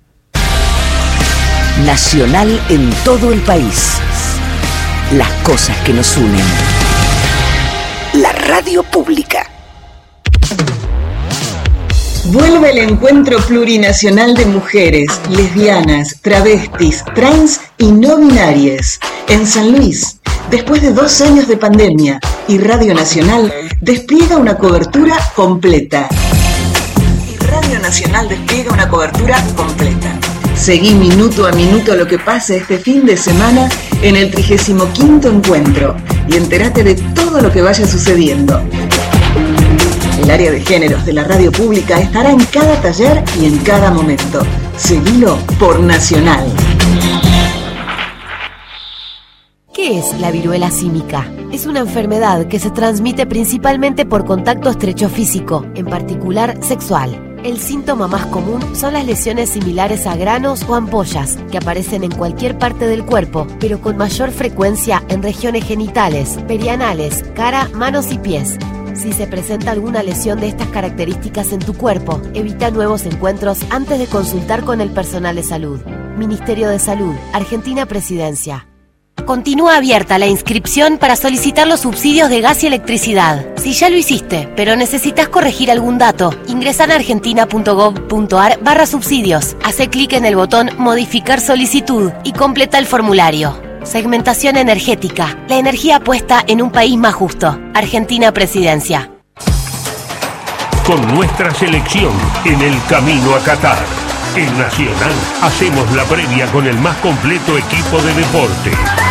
Nacional en todo el país. Las cosas que nos unen. La radio pública. Vuelve el Encuentro Plurinacional de Mujeres, Lesbianas, Travestis, Trans y No Binarias en San Luis. Después de 2 años de pandemia y Radio Nacional despliega una cobertura completa. Y Radio Nacional despliega una cobertura completa. Seguí minuto a minuto lo que pasa este fin de semana en el 35º encuentro y entérate de todo lo que vaya sucediendo. El área de géneros de la radio pública estará en cada taller y en cada momento. Seguilo por Nacional. ¿Qué es la viruela símica? Es una enfermedad que se transmite principalmente por contacto estrecho físico, en particular sexual. El síntoma más común son las lesiones similares a granos o ampollas, que aparecen en cualquier parte del cuerpo, pero con mayor frecuencia en regiones genitales, perianales, cara, manos y pies. Si se presenta alguna lesión de estas características en tu cuerpo, evita nuevos encuentros antes de consultar con el personal de salud. Ministerio de Salud, Argentina Presidencia. Continúa abierta la inscripción para solicitar los subsidios de gas y electricidad. Si ya lo hiciste, pero necesitas corregir algún dato, ingresa en argentina.gov.ar/subsidios. Hace clic en el botón Modificar solicitud y completa el formulario. Segmentación energética. La energía puesta en un país más justo. Argentina Presidencia. Con nuestra selección en el camino a Qatar. En Nacional hacemos la previa con el más completo equipo de deporte.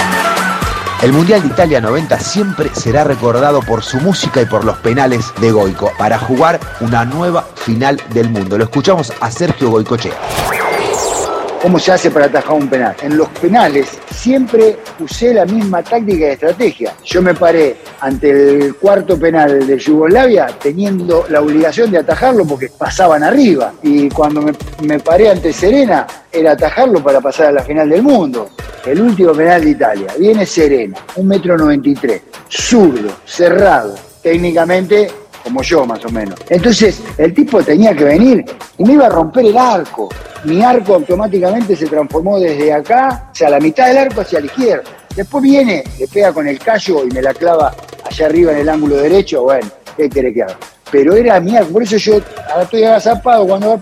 El Mundial de Italia 90 siempre será recordado por su música y por los penales de Goico para jugar una nueva final del mundo. Lo escuchamos a Sergio Goicoechea. ¿Cómo se hace para atajar un penal? En los penales siempre usé la misma táctica y estrategia. Yo me paré ante el cuarto penal de Yugoslavia teniendo la obligación de atajarlo porque pasaban arriba. Y cuando me paré ante Serena era atajarlo para pasar a la final del mundo. El último penal de Italia. Viene Serena, 1,93 m, zurdo, cerrado, técnicamente como yo más o menos. Entonces el tipo tenía que venir y me iba a romper el arco. Mi arco automáticamente se transformó desde acá, o sea, la mitad del arco hacia la izquierda. Después viene, le pega con el callo y me la clava allá arriba en el ángulo derecho. Bueno, ¿qué querés que haga? Pero era mi arco, por eso yo ahora estoy agazapado cuando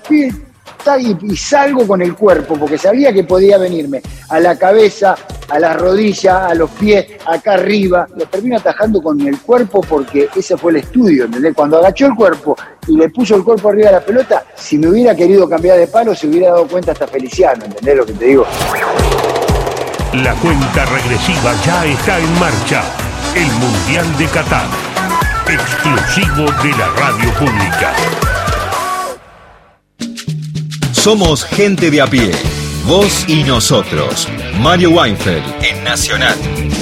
y salgo con el cuerpo, porque sabía que podía venirme a la cabeza, a las rodillas, a los pies, acá arriba. Lo termino atajando con el cuerpo porque ese fue el estudio, ¿entendés? Cuando agachó el cuerpo y le puso el cuerpo arriba de la pelota, si me hubiera querido cambiar de palo, se hubiera dado cuenta hasta Feliciano, ¿entendés lo que te digo? La cuenta regresiva ya está en marcha. El Mundial de Qatar, exclusivo de la radio pública. Somos gente de a pie, vos y nosotros. Mario Weinfeld en Nacional.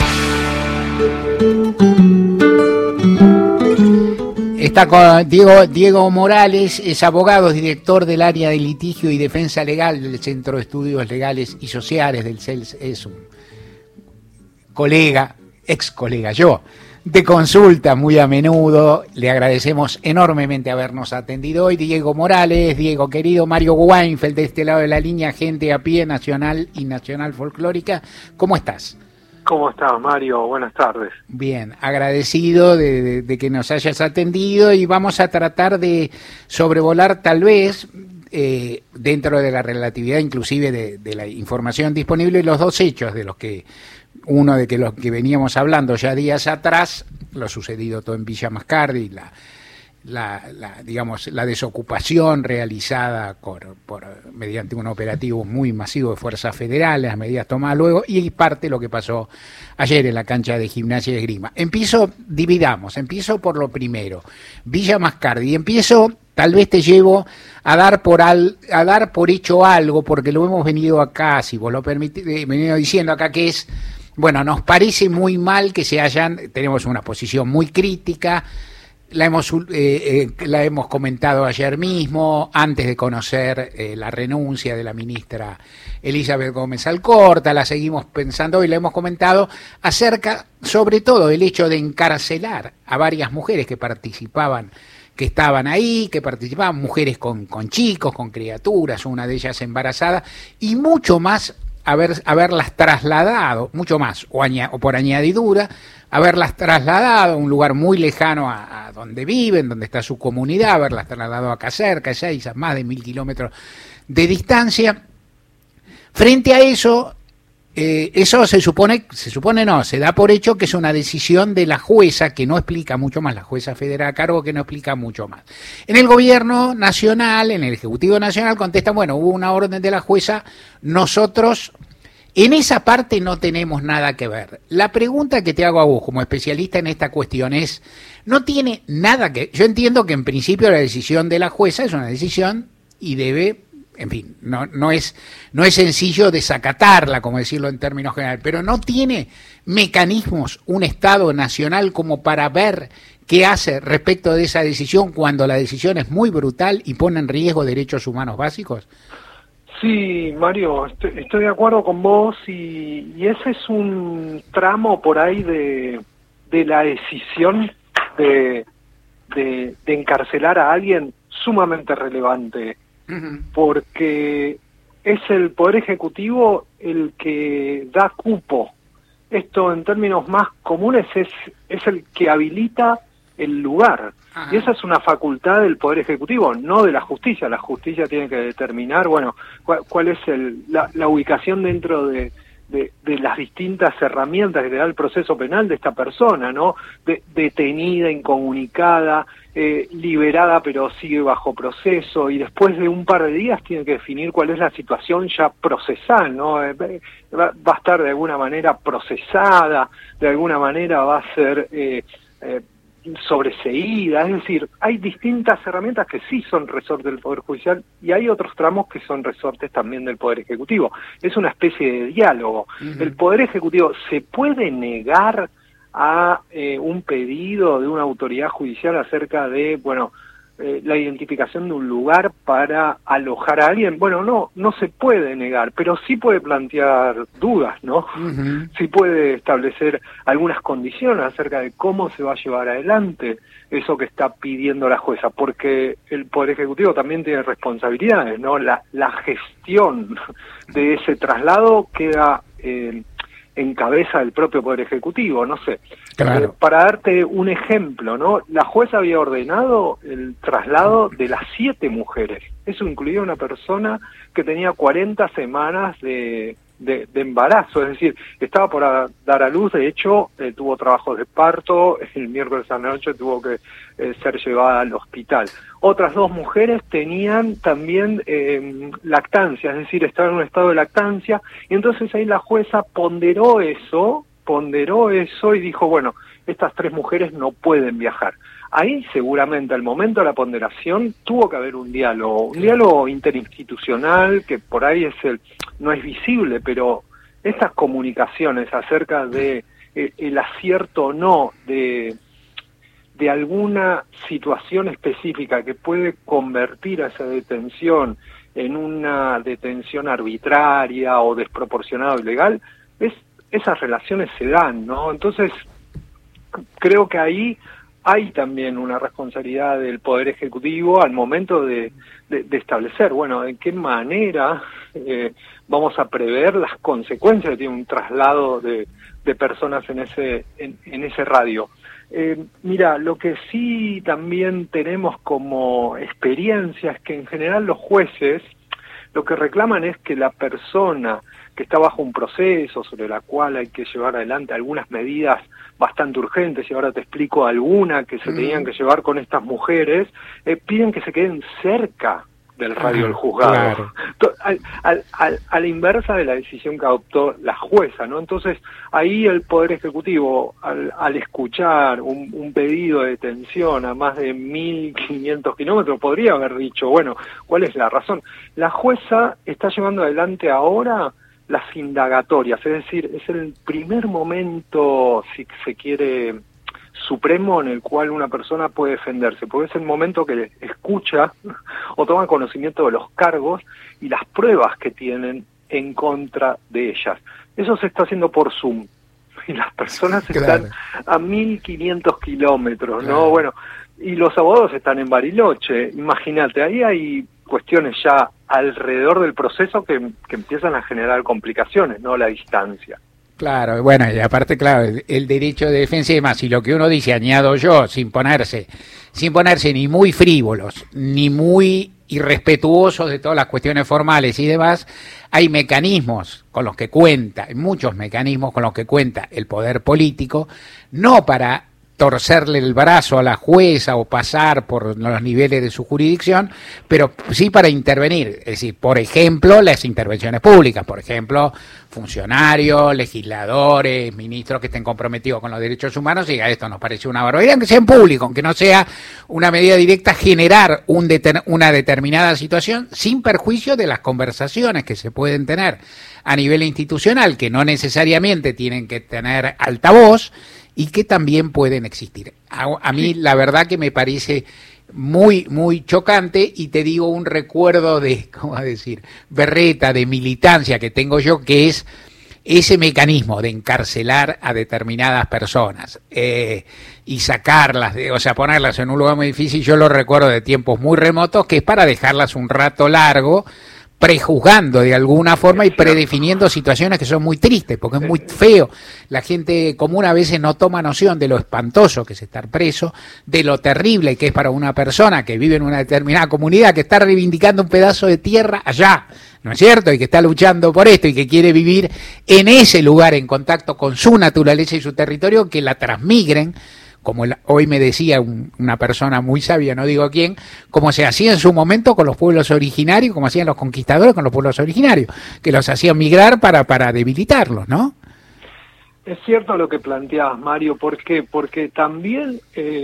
Está con Diego Morales, es abogado, director del área de litigio y defensa legal del Centro de Estudios Legales y Sociales del CELS. Es un colega, ex colega yo, de consulta muy a menudo. Le agradecemos enormemente habernos atendido hoy. Diego Morales, Diego querido, Mario Weinfeld de este lado de la línea, gente a pie, nacional y nacional folclórica. ¿Cómo estás? ¿Cómo estás, Mario? Buenas tardes. Bien, agradecido de que nos hayas atendido y vamos a tratar de sobrevolar tal vez, dentro de la relatividad inclusive de la información disponible, los dos hechos de los que uno de que los que veníamos hablando ya días atrás, lo sucedido todo en Villa Mascardi, digamos, la desocupación realizada mediante un operativo muy masivo de fuerzas federales, las medidas tomadas luego, y parte de lo que pasó ayer en la cancha de Gimnasia y Esgrima. Empiezo por lo primero, Villa Mascardi, tal vez te llevo a dar por hecho algo, porque lo hemos venido acá, si vos lo permitís, venido diciendo acá que es, bueno, nos parece muy mal que tenemos una posición muy crítica, la hemos comentado ayer mismo, antes de conocer la renuncia de la ministra Elizabeth Gómez Alcorta, la seguimos pensando hoy, la hemos comentado acerca, sobre todo, del hecho de encarcelar a varias mujeres que estaban ahí, mujeres con chicos, con criaturas, una de ellas embarazada, y mucho más haberlas trasladado, mucho más, o por añadidura, haberlas trasladado a un lugar muy lejano a donde viven, donde está su comunidad, haberlas trasladado acá cerca, a más de 1.000 kilómetros de distancia. Frente a eso, Eso se da por hecho que es una decisión de la jueza, que no explica mucho más, la jueza federal a cargo, que no explica mucho más. En el gobierno nacional, en el Ejecutivo Nacional, contestan, bueno, hubo una orden de la jueza, nosotros en esa parte no tenemos nada que ver. La pregunta que te hago a vos, como especialista en esta cuestión, es, no tiene nada que... Yo entiendo que en principio la decisión de la jueza es una decisión y debe... En fin, no es sencillo desacatarla, como decirlo en términos generales, pero no tiene mecanismos un Estado nacional como para ver qué hace respecto de esa decisión cuando la decisión es muy brutal y pone en riesgo derechos humanos básicos. Sí, Mario, estoy de acuerdo con vos y ese es un tramo por ahí de la decisión de encarcelar a alguien sumamente relevante. Porque es el Poder Ejecutivo el que da cupo. Esto en términos más comunes es el que habilita el lugar. Y esa es una facultad del Poder Ejecutivo, no de la justicia. La justicia tiene que determinar, bueno, cuál es la ubicación dentro de las distintas herramientas que te da el proceso penal de esta persona, ¿no? Detenida, incomunicada, liberada pero sigue bajo proceso, y después de un par de días tiene que definir cuál es la situación ya procesal, ¿no? Va a estar de alguna manera procesada, de alguna manera va a ser sobreseída, es decir, hay distintas herramientas que sí son resorte del Poder Judicial y hay otros tramos que son resortes también del Poder Ejecutivo. Es una especie de diálogo. El Poder Ejecutivo se puede negar a un pedido de una autoridad judicial acerca de, la identificación de un lugar para alojar a alguien. Bueno, no se puede negar, pero sí puede plantear dudas, ¿no? Sí puede establecer algunas condiciones acerca de cómo se va a llevar adelante eso que está pidiendo la jueza, porque el Poder Ejecutivo también tiene responsabilidades, ¿no? La gestión de ese traslado queda en cabeza del propio Poder Ejecutivo, no sé. Claro. Para darte un ejemplo, ¿no? La jueza había ordenado el traslado de las 7 mujeres. Eso incluía una persona que tenía 40 semanas de embarazo, es decir, estaba por dar a luz, de hecho, tuvo trabajos de parto, el miércoles a la noche tuvo que ser llevada al hospital. Otras 2 mujeres tenían también lactancia, es decir, estaban en un estado de lactancia, y entonces ahí la jueza ponderó eso y dijo, bueno, estas 3 mujeres no pueden viajar. Ahí seguramente al momento de la ponderación tuvo que haber un diálogo interinstitucional que por ahí no es visible, pero estas comunicaciones acerca de el acierto o no de alguna situación específica que puede convertir a esa detención en una detención arbitraria o desproporcionada o ilegal, esas relaciones se dan, ¿no? Entonces, creo que ahí hay también una responsabilidad del Poder Ejecutivo al momento de establecer, de qué manera vamos a prever las consecuencias que tiene un traslado de personas en ese radio. Mira, lo que sí también tenemos como experiencia es que en general los jueces lo que reclaman es que la persona que está bajo un proceso sobre la cual hay que llevar adelante algunas medidas bastante urgentes, y ahora te explico alguna que se tenían que llevar con estas mujeres, piden que se queden cerca del radio del juzgado, claro. A la inversa de la decisión que adoptó la jueza, ¿no? Entonces, ahí el Poder Ejecutivo, al escuchar un pedido de detención a más de 1.500 kilómetros, podría haber dicho, ¿cuál es la razón? La jueza está llevando adelante ahora las indagatorias, es decir, es el primer momento, si se quiere, supremo en el cual una persona puede defenderse, porque es el momento que escucha o toma conocimiento de los cargos y las pruebas que tienen en contra de ellas. Eso se está haciendo por Zoom y las personas están a 1.500 kilómetros, ¿no? Y los abogados están en Bariloche. Imagínate, ahí hay cuestiones ya alrededor del proceso que empiezan a generar complicaciones, ¿no? La distancia. Claro, y aparte, el derecho de defensa y demás, y lo que uno dice, añado yo, sin ponerse ni muy frívolos, ni muy irrespetuosos de todas las cuestiones formales y demás, hay mecanismos con los que cuenta, hay muchos mecanismos con los que cuenta el poder político, no para torcerle el brazo a la jueza o pasar por los niveles de su jurisdicción, pero sí para intervenir. Es decir, por ejemplo, las intervenciones públicas, por ejemplo, funcionarios, legisladores, ministros que estén comprometidos con los derechos humanos y diga, esto nos parece una barbaridad, aunque sea en público, aunque no sea una medida directa, generar una determinada situación sin perjuicio de las conversaciones que se pueden tener a nivel institucional, que no necesariamente tienen que tener altavoz, y que también pueden existir. A mí la verdad que me parece muy, muy chocante, y te digo un recuerdo de, ¿cómo decir?, berreta, de militancia que tengo yo, que es ese mecanismo de encarcelar a determinadas personas y sacarlas, o sea, ponerlas en un lugar muy difícil. Yo lo recuerdo de tiempos muy remotos, que es para dejarlas un rato largo, prejuzgando de alguna forma y predefiniendo situaciones que son muy tristes, porque es muy feo. La gente común a veces no toma noción de lo espantoso que es estar preso, de lo terrible que es para una persona que vive en una determinada comunidad, que está reivindicando un pedazo de tierra allá, ¿no es cierto? Y que está luchando por esto y que quiere vivir en ese lugar, en contacto con su naturaleza y su territorio, que la transmigren, como hoy me decía una persona muy sabia, no digo quién, como se hacía en su momento con los pueblos originarios, como hacían los conquistadores con los pueblos originarios, que los hacían migrar para debilitarlos, ¿no? Es cierto lo que planteabas, Mario. ¿Por qué? Porque también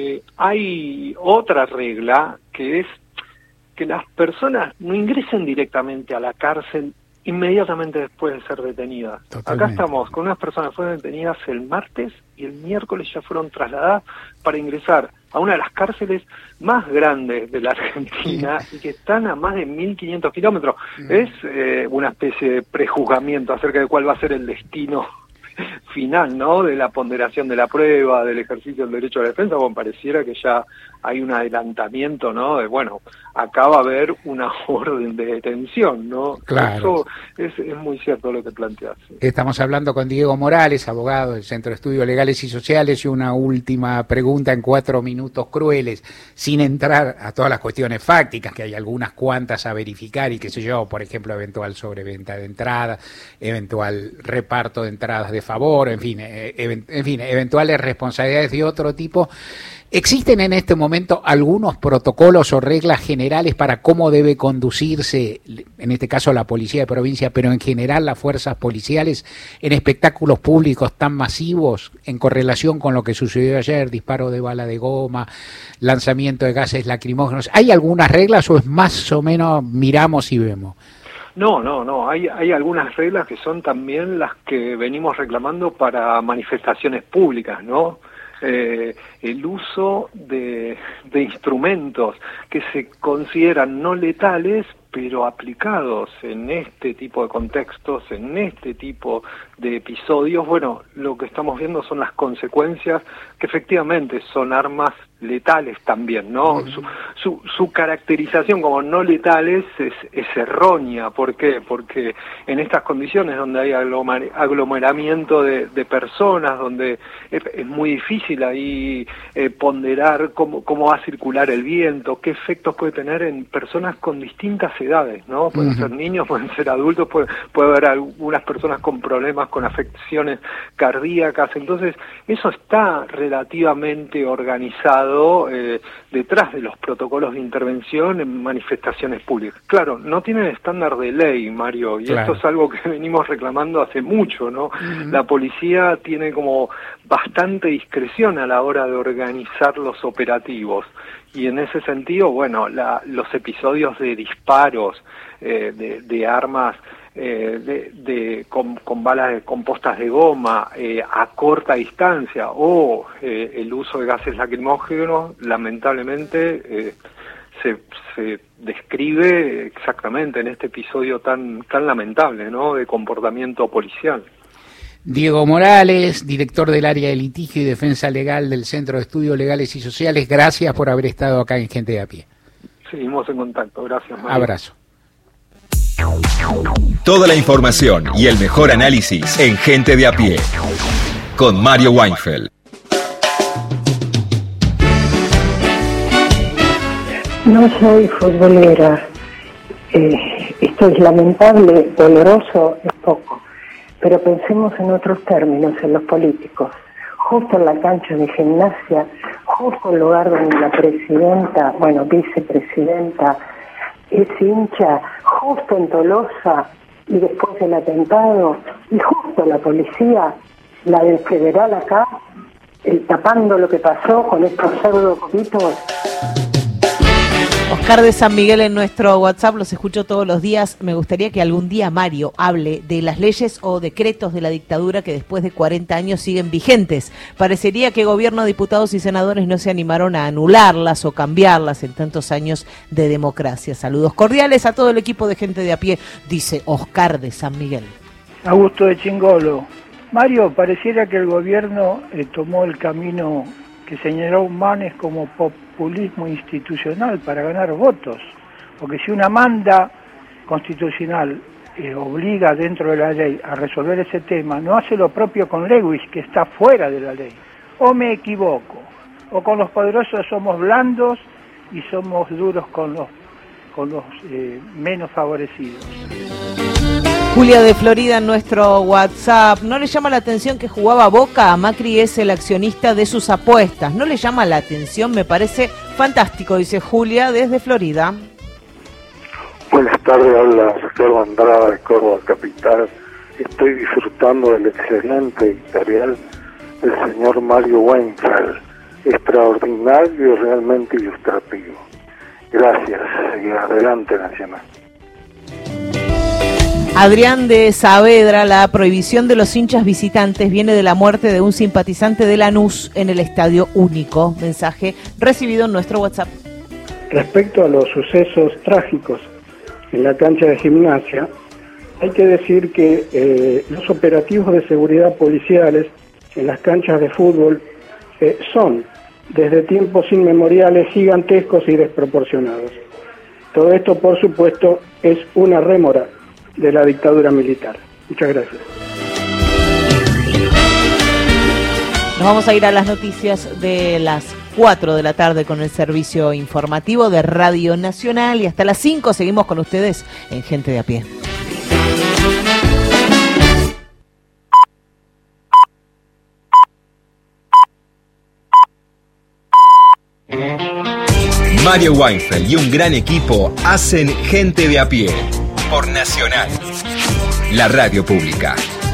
hay otra regla, que es que las personas no ingresen directamente a la cárcel inmediatamente después de ser detenidas. Totalmente. Acá estamos con unas personas que fueron detenidas el martes y el miércoles ya fueron trasladadas para ingresar a una de las cárceles más grandes de la Argentina y que están a más de 1.500 kilómetros. Es una especie de prejuzgamiento acerca de cuál va a ser el destino final, ¿no?, de la ponderación de la prueba, del ejercicio del derecho a la defensa. Bueno, pareciera que ya hay un adelantamiento, ¿no?, de, bueno, acá va a haber una orden de detención, ¿no? Claro. Eso es muy cierto lo que planteas. Estamos hablando con Diego Morales, abogado del Centro de Estudios Legales y Sociales, y una última pregunta en 4 minutos crueles, sin entrar a todas las cuestiones fácticas, que hay algunas cuantas a verificar y qué sé yo, por ejemplo, eventual sobreventa de entradas, eventual reparto de entradas de favor, en fin, eventuales responsabilidades de otro tipo. ¿Existen en este momento algunos protocolos o reglas generales para cómo debe conducirse, en este caso la policía de provincia, pero en general las fuerzas policiales, en espectáculos públicos tan masivos, en correlación con lo que sucedió ayer, disparo de bala de goma, lanzamiento de gases lacrimógenos? ¿Hay algunas reglas o es más o menos miramos y vemos? No, hay algunas reglas que son también las que venimos reclamando para manifestaciones públicas, ¿no? El uso de instrumentos que se consideran no letales, pero aplicados en este tipo de contextos, en este tipo de episodios, bueno, lo que estamos viendo son las consecuencias, que efectivamente son armas letales también, ¿no? Su caracterización como no letales es errónea. ¿Por qué? Porque en estas condiciones donde hay aglomeramiento de personas, donde es muy difícil ahí ponderar cómo va a circular el viento, qué efectos puede tener en personas con distintas edades, ¿no? Pueden ser niños, pueden ser adultos, puede haber algunas personas con problemas, con afecciones cardíacas. Entonces, eso está relativamente organizado detrás de los protocolos de intervención en manifestaciones públicas. Claro, no tienen estándar de ley, Mario, y claro, esto es algo que venimos reclamando hace mucho, ¿no? La policía tiene como bastante discreción a la hora de organizar los operativos, y en ese sentido, bueno, los episodios de disparos de armas con balas compostas de goma a corta distancia, o el uso de gases lacrimógenos, lamentablemente se describe exactamente en este episodio tan lamentable, ¿no?, de comportamiento policial. Diego Morales, director del área de litigio y defensa legal del Centro de Estudios Legales y Sociales, gracias por haber estado acá en Gente de a Pie. Seguimos en contacto, gracias, Mario. Abrazo. Toda la información y el mejor análisis en Gente de a Pie, con Mario Weinfeld. No soy futbolera, Esto es lamentable, doloroso, es poco, pero pensemos en otros términos, en los políticos. Justo en la cancha de Gimnasia, justo el lugar donde la presidenta, vicepresidenta, es hincha, justo en Tolosa, y después del atentado, y justo la policía, la del federal acá, tapando lo que pasó con estos pseudo copitos. Oscar de San Miguel en nuestro WhatsApp, los escucho todos los días. Me gustaría que algún día Mario hable de las leyes o decretos de la dictadura que después de 40 años siguen vigentes. Parecería que gobierno, diputados y senadores no se animaron a anularlas o cambiarlas en tantos años de democracia. Saludos cordiales a todo el equipo de Gente de a Pie, dice Oscar de San Miguel. Augusto de Chingolo. Mario, pareciera que el gobierno tomó el camino que señaló Manes como populismo institucional para ganar votos, porque si una manda constitucional obliga dentro de la ley a resolver ese tema, no hace lo propio con Lewis, que está fuera de la ley. O me equivoco, o con los poderosos somos blandos y somos duros con los menos favorecidos. Julia de Florida en nuestro WhatsApp. ¿No le llama la atención que jugaba Boca? Macri es el accionista de sus apuestas. ¿No le llama la atención? Me parece fantástico, dice Julia desde Florida. Buenas tardes, habla Ricardo Andrada de Córdoba Capital. Estoy disfrutando del excelente editorial del señor Mario Weinfeld. Extraordinario y realmente ilustrativo. Gracias y adelante, Nacional. Adrián de Saavedra, la prohibición de los hinchas visitantes viene de la muerte de un simpatizante de Lanús en el Estadio Único. Mensaje recibido en nuestro WhatsApp. Respecto a los sucesos trágicos en la cancha de Gimnasia, hay que decir que los operativos de seguridad policiales en las canchas de fútbol son, desde tiempos inmemoriales, gigantescos y desproporcionados. Todo esto, por supuesto, es una rémora de la dictadura militar. Muchas gracias. Nos vamos a ir a las noticias de las 4 de la tarde con el servicio informativo de Radio Nacional y hasta las 5 seguimos con ustedes en Gente de a Pie. Mario Weinfeld y un gran equipo hacen Gente de a Pie por Nacional, la radio pública.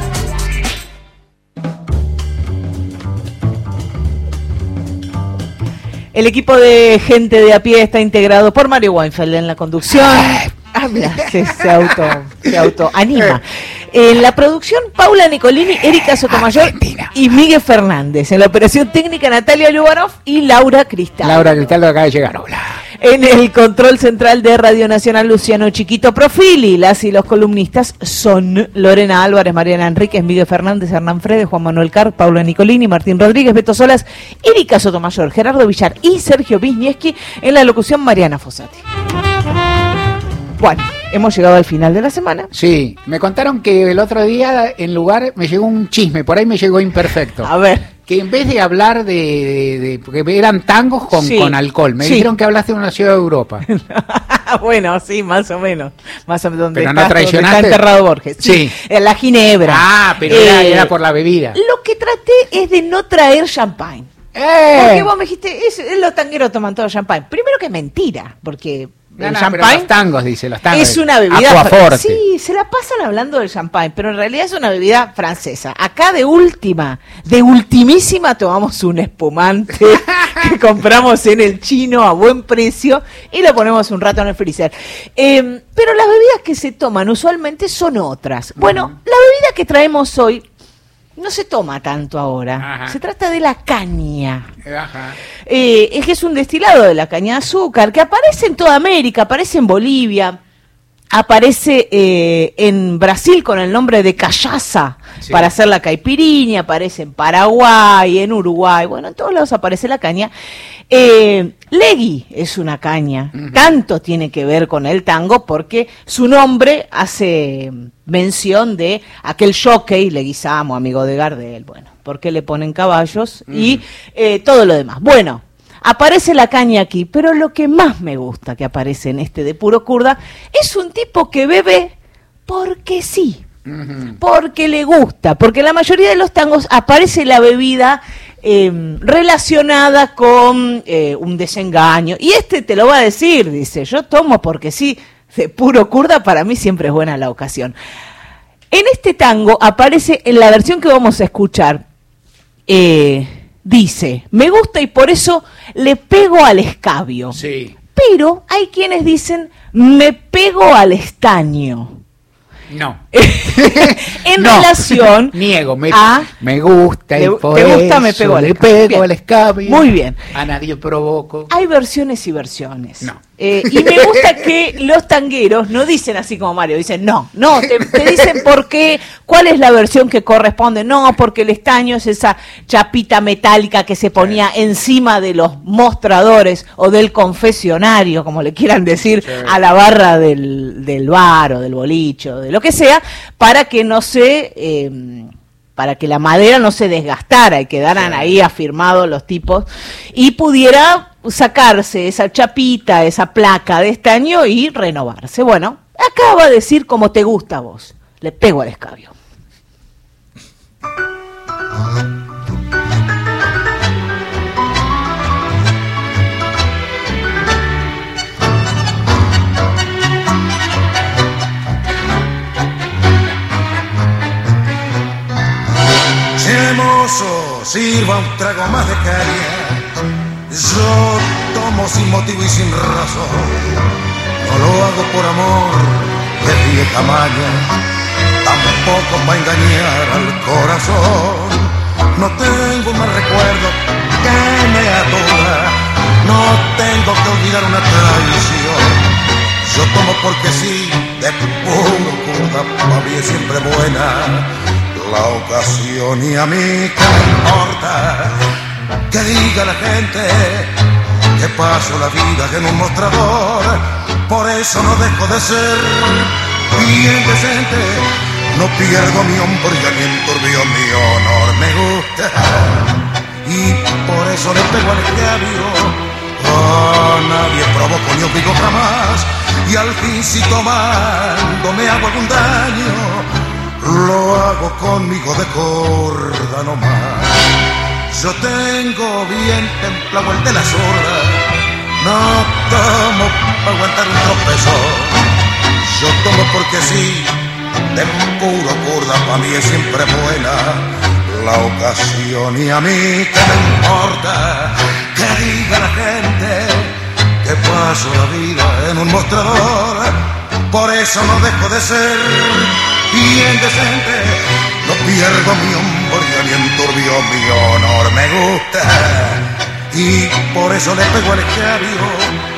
El equipo de Gente de a Pie está integrado por Mario Weinfeld en la conducción. Mira, se autoanima. En la producción, Paula Nicolini, Erika Sotomayor y Miguel Fernández. En la operación técnica, Natalia Lubanov y Laura Cristal. Laura Cristal acaba de llegar. Hola. En el control central de Radio Nacional, Luciano Chiquito Profili. Las y los columnistas son Lorena Álvarez, Mariana Enríquez, Miguel Fernández, Hernán Fredes, Juan Manuel Carr, Paula Nicolini, Martín Rodríguez, Beto Solas, Erika Sotomayor, Gerardo Villar y Sergio Wisniewski. En la locución, Mariana Fossati. Bueno, hemos llegado al final de la semana. Sí, me contaron que el otro día en lugar me llegó un chisme, por ahí me llegó imperfecto. A ver. Que en vez de hablar de porque eran tangos con alcohol, me dijeron que hablaste de una ciudad de Europa. Bueno, sí, más o menos. Más o menos donde, pero está, no traicionaste. Donde está enterrado Borges. Sí. La Ginebra. Ah, pero era por la bebida. Lo que traté es de no traer champagne. Porque vos me dijiste, los tangueros toman todo champagne. Primero que es mentira, porque el champagne, los tangos, dice, los tangos. Es una bebida Aquaforte. Sí, se la pasan hablando del champagne, pero en realidad es una bebida francesa. Acá de ultimísima tomamos un espumante que compramos en el chino a buen precio y lo ponemos un rato en el freezer. Pero las bebidas que se toman usualmente son otras. Bueno, la bebida que traemos hoy no se toma tanto ahora. Ajá. Se trata de la caña. Ajá. Es que es un destilado de la caña de azúcar que aparece en toda América, aparece en Bolivia, aparece en Brasil con el nombre de cachaza para hacer la caipirinha, aparece en Paraguay, en Uruguay, bueno, en todos lados aparece la caña. Legui es una caña, tanto tiene que ver con el tango porque su nombre hace mención de aquel jockey Leguizamo, amigo de Gardel, bueno, porque le ponen caballos y todo lo demás. Bueno, aparece la caña aquí, pero lo que más me gusta que aparece en este de Puro Kurda es un tipo que bebe porque sí. Porque le gusta, porque la mayoría de los tangos aparece la bebida relacionada con un desengaño, y este te lo va a decir, dice, yo tomo porque sí, de Puro Kurda, para mí siempre es buena la ocasión. En este tango aparece, en la versión que vamos a escuchar, dice, me gusta y por eso le pego al escabio, Sí. pero hay quienes dicen, me pego al estaño. No. En relación niego, me gusta ¿Te y por gusta? Me eso pego al le escabio. pego al escabio. Muy bien. A nadie provoco. Hay versiones y versiones. No. Y me gusta que los tangueros no dicen así como Mario, dicen no, te dicen por qué, cuál es la versión que corresponde. No, porque el estaño es esa chapita metálica que se ponía encima de los mostradores o del confesionario, como le quieran decir, a la barra del bar o del bolicho, de lo que sea, para que no se... para que la madera no se desgastara y quedaran ahí afirmados los tipos y pudiera sacarse esa chapita, esa placa de estaño y renovarse. Bueno, acá va a decir como te gusta a vos, le pego al escabio. Mozo, sirva un trago más de caña. Yo tomo sin motivo y sin razón. No lo hago por amor de vieja maña, tampoco para engañar al corazón. No tengo un mal recuerdo que me atora, no tengo que olvidar una traición. Yo tomo porque sí, de puro Kurda, para mí es siempre buena la ocasión, y a mí qué me importa que diga la gente que paso la vida en un mostrador. Por eso no dejo de ser bien decente, no pierdo mi hombría ni enturbio mi honor. Me gusta y por eso le pego al escabio. A nadie provoco ni obligo jamás, y al fin si tomando me hago algún daño, lo hago conmigo de Kurda nomás. Yo tengo bien templado el de la zorra, no tomo para aguantar un tropezón. Yo tomo porque sí, de puro Kurda, para mí es siempre buena la ocasión. Y a mí que me importa que diga la gente que paso la vida en un mostrador. Por eso no dejo de ser bien decente, no pierdo mi hombría ni enturbio mi honor. Me gusta y por eso le pego al escabio.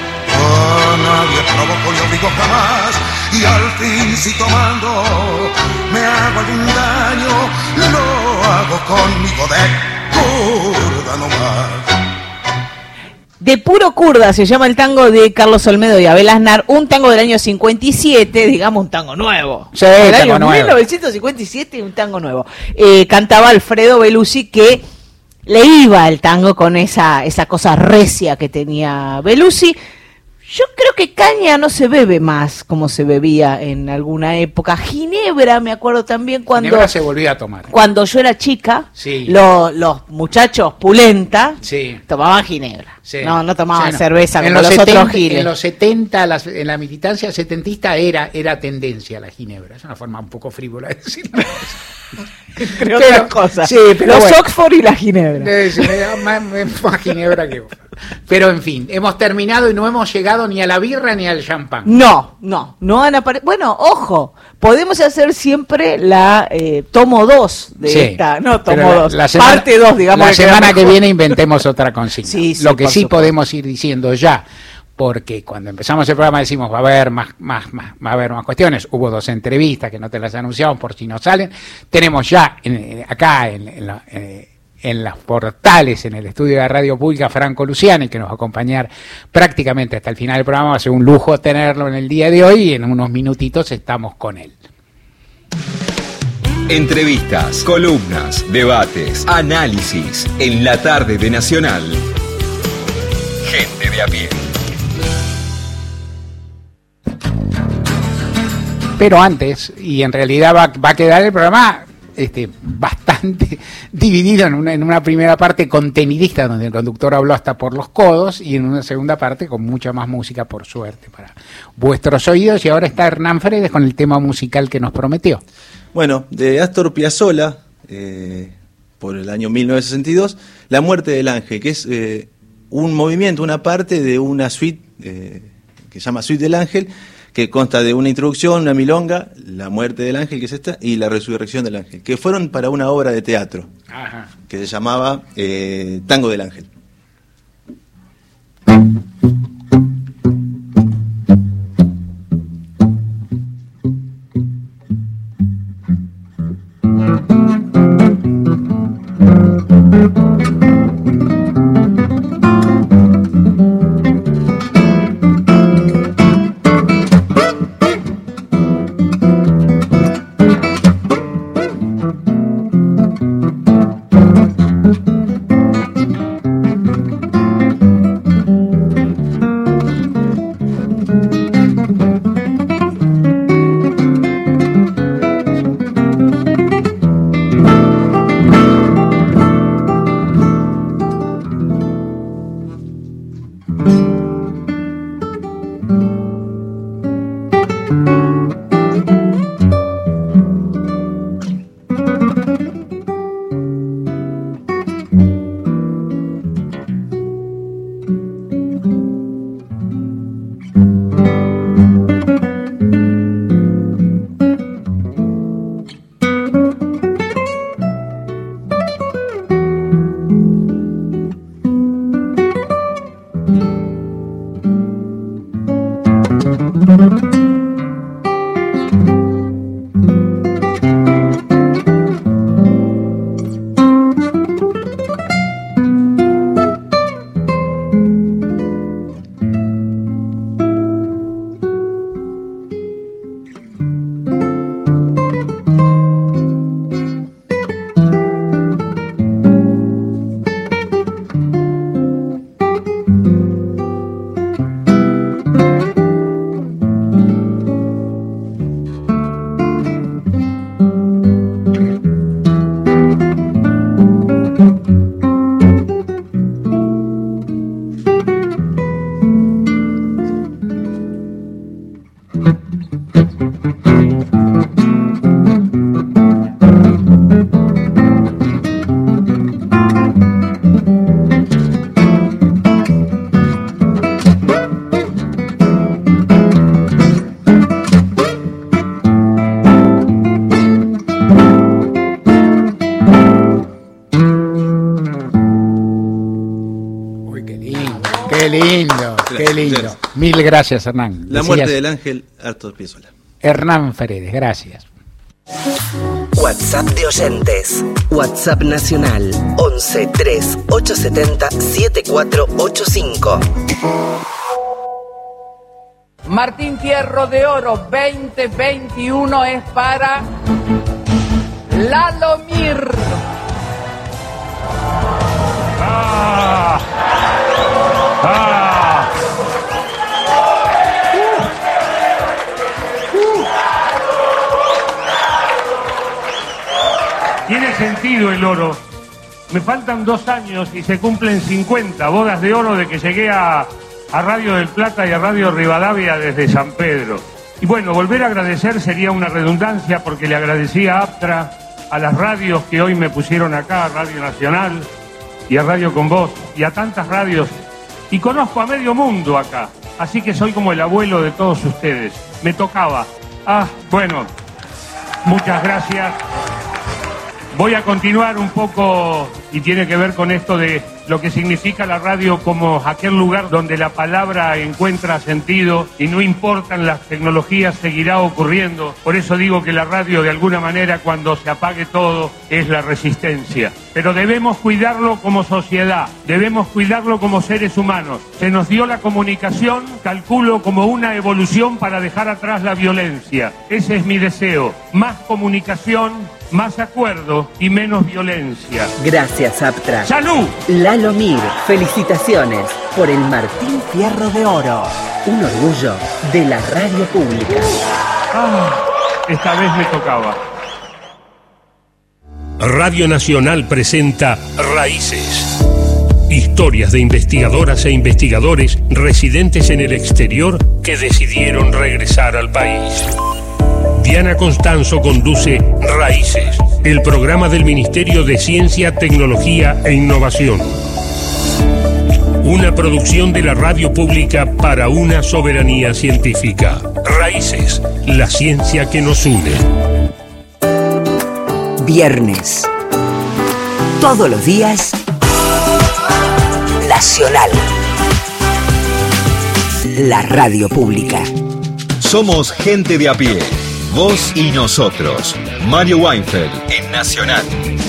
A nadie provoco ni obligo jamás, y al fin si tomando me hago algún daño, lo hago conmigo de Kurda nomás. De Puro Kurda se llama el tango de Carlos Olmedo y Abel Aznar, un tango del año 57, digamos un tango nuevo. Sí, del tango año nuevo. 1957, un tango nuevo. Cantaba Alfredo Belusi, que le iba el tango con esa cosa recia que tenía Belusi. Yo creo que caña no se bebe más como se bebía en alguna época. Ginebra, me acuerdo también cuando... Ginebra se volvía a tomar. Cuando yo era chica, Sí. los muchachos pulenta Sí. tomaban ginebra. Sí. No tomaban Sí, no. cerveza En como los 70, otros giles. En los 70, en la militancia setentista era tendencia la ginebra. Es una forma un poco frívola de decirlo. Entre otras cosas. Sí, pero los bueno. Oxford y la ginebra. Me da más ginebra que vos. Pero en fin, hemos terminado y no hemos llegado ni a la birra ni al champán. No han aparecido. Bueno, ojo, podemos hacer siempre la tomo 2 de Sí, esta, no pero tomo 2, la semana- parte 2, digamos. La que queda semana que mejor. viene inventemos otra consigna. Sí, sí, Lo que por sí supuesto. podemos ir diciendo ya, porque cuando empezamos el programa decimos va a haber va a haber más cuestiones. Hubo 2 entrevistas que no te las anunciamos por si no salen. Tenemos ya acá en los portales, en el estudio de Radio Pública, Franco Luciani, que nos va a acompañar prácticamente hasta el final del programa. Va a ser un lujo tenerlo en el día de hoy y en unos minutitos estamos con él. Entrevistas, columnas, debates, análisis en la tarde de Nacional. de a pie. Pero antes, y en realidad va a quedar el programa bastante dividido en una primera parte contenidista, donde el conductor habló hasta por los codos, y en una segunda parte con mucha más música, por suerte, para vuestros oídos. Y ahora está Hernán Fredes con el tema musical que nos prometió. Bueno, de Astor Piazzolla, por el año 1962, La muerte del ángel, que es un movimiento, una parte de una suite que se llama Suite del Ángel, que consta de una introducción, una milonga, La muerte del ángel, que es esta, y La resurrección del ángel, que fueron para una obra de teatro. Ajá. Que se llamaba Tango del Ángel. Mil gracias, Hernán. La muerte del ángel, Astor Piazzolla. Hernán Fredes, gracias. WhatsApp de oyentes. WhatsApp nacional 11 3 870 7485. Martín Fierro de Oro 2021 es para Lalo Mir. Tiene sentido el oro. Me faltan 2 años y se cumplen 50 bodas de oro de que llegué a Radio del Plata y a Radio Rivadavia desde San Pedro. Y bueno, volver a agradecer sería una redundancia, porque le agradecí a Aptra, a las radios que hoy me pusieron acá, a Radio Nacional y a Radio Con Voz, y a tantas radios. Y conozco a medio mundo acá, así que soy como el abuelo de todos ustedes. Me tocaba. Bueno, muchas gracias. Voy a continuar un poco, y tiene que ver con esto de lo que significa la radio como aquel lugar donde la palabra encuentra sentido y no importan las tecnologías, seguirá ocurriendo. Por eso digo que la radio, de alguna manera, cuando se apague todo, es la resistencia. Pero debemos cuidarlo como sociedad, debemos cuidarlo como seres humanos. Se nos dio la comunicación, calculo, como una evolución para dejar atrás la violencia. Ese es mi deseo. Más comunicación, más acuerdo y menos violencia. Gracias, Aptra. ¡Salud! La Palomir, felicitaciones por el Martín Fierro de Oro. Un orgullo de la radio pública. Esta vez me tocaba. Radio Nacional presenta Raíces. Historias de investigadoras e investigadores residentes en el exterior que decidieron regresar al país. Diana Constanzo conduce Raíces, el programa del Ministerio de Ciencia, Tecnología e Innovación. Una producción de la radio pública para una soberanía científica. Raíces, la ciencia que nos une. Viernes. Todos los días. Nacional. La radio pública. Somos gente de a pie. Vos y nosotros. Mario Weinfeld en Nacional.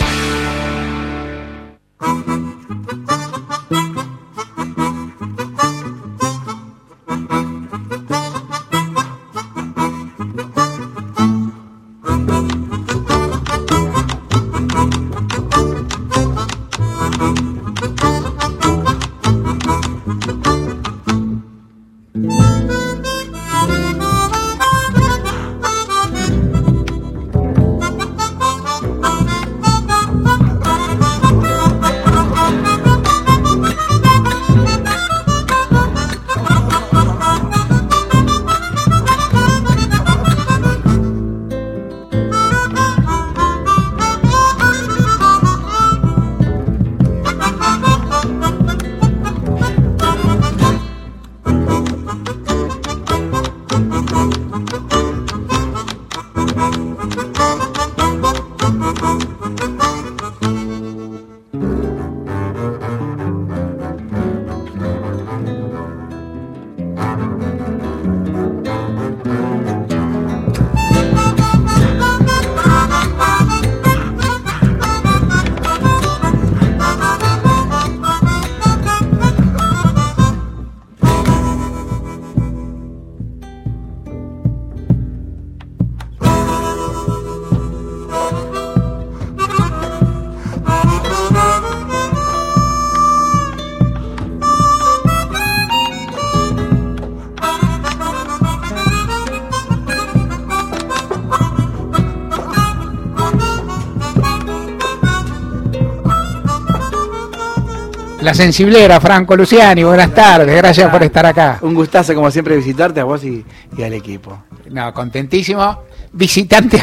La sensiblera, Franco Luciani, buenas tardes, gracias por estar acá. Un gustazo, como siempre, visitarte a vos y al equipo. No, contentísimo. Visitante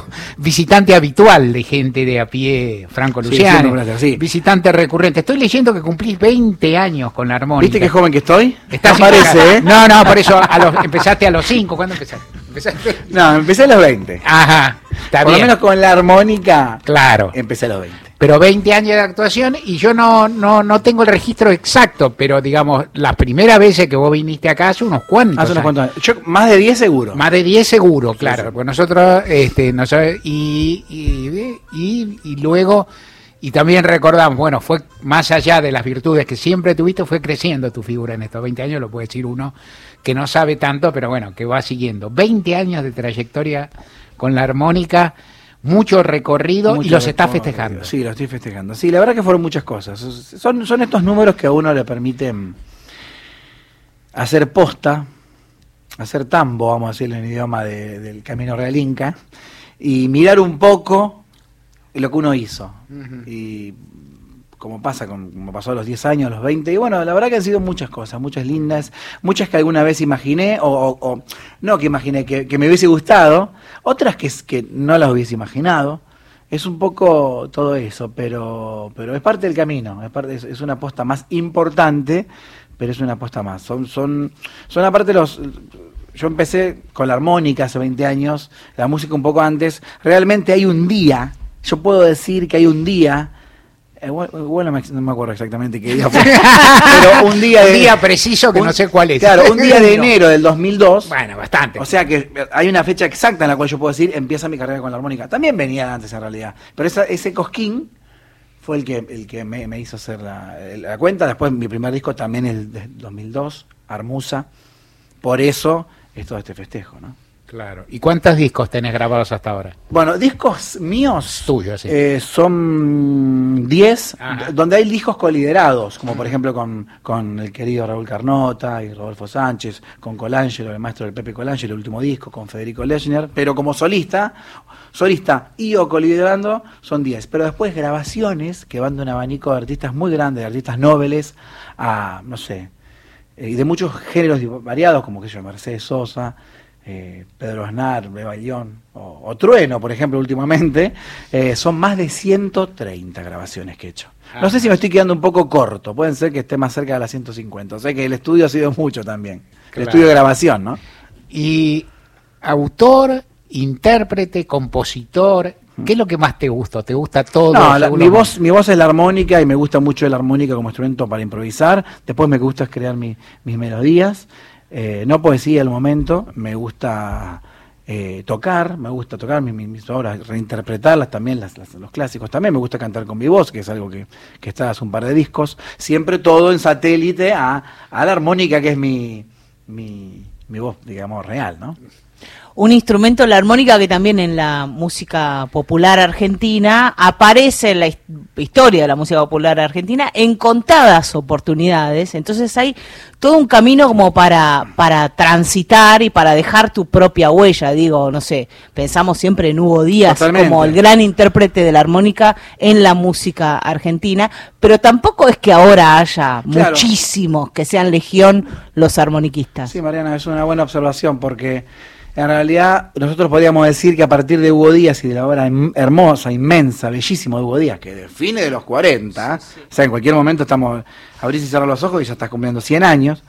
habitual de gente de a pie, Franco Luciani. Sí. Visitante recurrente. Estoy leyendo que cumplís 20 años con la armónica. ¿Viste qué joven que estoy? ¿Estás parece, No, por eso empezaste a los 5. ¿Cuándo empezaste? No, empecé a los 20. Ajá, está Por bien. lo menos con la armónica. Claro. Empecé a los 20. Pero 20 años de actuación y yo no tengo el registro exacto, pero digamos, las primeras veces que vos viniste acá hace unos cuantos Hace unos cuantos años. Yo, más de 10 seguro. Más de 10 seguro, claro. Sí. Pues nosotros, y luego, y también recordamos, bueno, fue más allá de las virtudes que siempre tuviste, fue creciendo tu figura en estos 20 años, lo puede decir uno que no sabe tanto, pero bueno, que va siguiendo. 20 años de trayectoria con la armónica. Mucho recorrido y los está festejando. Sí, lo estoy festejando. Sí, la verdad que fueron muchas cosas. Son estos números que a uno le permiten hacer posta, hacer tambo, vamos a decirlo en el idioma del Camino Real Inca, y mirar un poco lo que uno hizo. Y como pasó a los 10 años, a los 20, y bueno, la verdad que han sido muchas cosas, muchas lindas, muchas que alguna vez imaginé, o no que imaginé, que me hubiese gustado, otras que no las hubiese imaginado. Es un poco todo eso, pero es parte del camino, es una aposta más importante, pero es una aposta más. Son aparte yo empecé con la armónica hace 20 años, la música un poco antes. Realmente hay un día, yo puedo decir que hay un día, bueno, no me acuerdo exactamente qué día fue, pero un día preciso que no sé cuál es. Claro, un día de enero del 2002. Bueno, bastante. O sea que hay una fecha exacta en la cual yo puedo decir empieza mi carrera con la armónica. También venía antes en realidad, pero ese cosquín fue el que me hizo hacer la cuenta. Después mi primer disco también es del 2002, Armusa. Por eso es todo este festejo, ¿no? Claro. ¿Y cuántos discos tenés grabados hasta ahora? Bueno, discos míos tuyos, sí. Son 10, donde hay discos coliderados, como por ejemplo con el querido Raúl Carnota y Rodolfo Sánchez, con Colangelo, el maestro del Pepe Colangelo, el último disco, con Federico Lechner, pero como solista y o coliderando son 10. Pero después grabaciones que van de un abanico de artistas muy grande, de artistas nobles, a, no sé, y de muchos géneros variados, como que yo, Mercedes Sosa, Pedro Aznar, Beba León o Trueno, por ejemplo, últimamente, son más de 130 grabaciones que he hecho. No sé si me estoy quedando un poco corto, pueden ser que esté más cerca de las 150, o sea que el estudio ha sido mucho también, el estudio de grabación, ¿no? Y autor, intérprete, compositor, ¿qué es lo que más te gusta? ¿Te gusta todo? No, mi voz es la armónica y me gusta mucho la armónica como instrumento para improvisar, después me gusta crear mis melodías. No poesía al momento, me gusta tocar mis obras, reinterpretarlas también, los clásicos también, me gusta cantar con mi voz, que es algo que está hace un par de discos, siempre todo en satélite a la armónica, que es mi voz, digamos, real, ¿no? Un instrumento, la armónica, que también en la música popular argentina aparece en la historia de la música popular argentina en contadas oportunidades. Entonces hay todo un camino como para transitar y para dejar tu propia huella. Digo, no sé, pensamos siempre en Hugo Díaz. Totalmente. Como el gran intérprete de la armónica en la música argentina, pero tampoco es que ahora haya muchísimos que sean legión los armoniquistas. Sí, Mariana, es una buena observación, porque en realidad nosotros podríamos decir que a partir de Hugo Díaz y de la obra hermosa, inmensa, bellísima de Hugo Díaz, que define de los 40, sí. O sea, en cualquier momento estamos, abrís y cerrás los ojos y ya estás cumpliendo 100 años,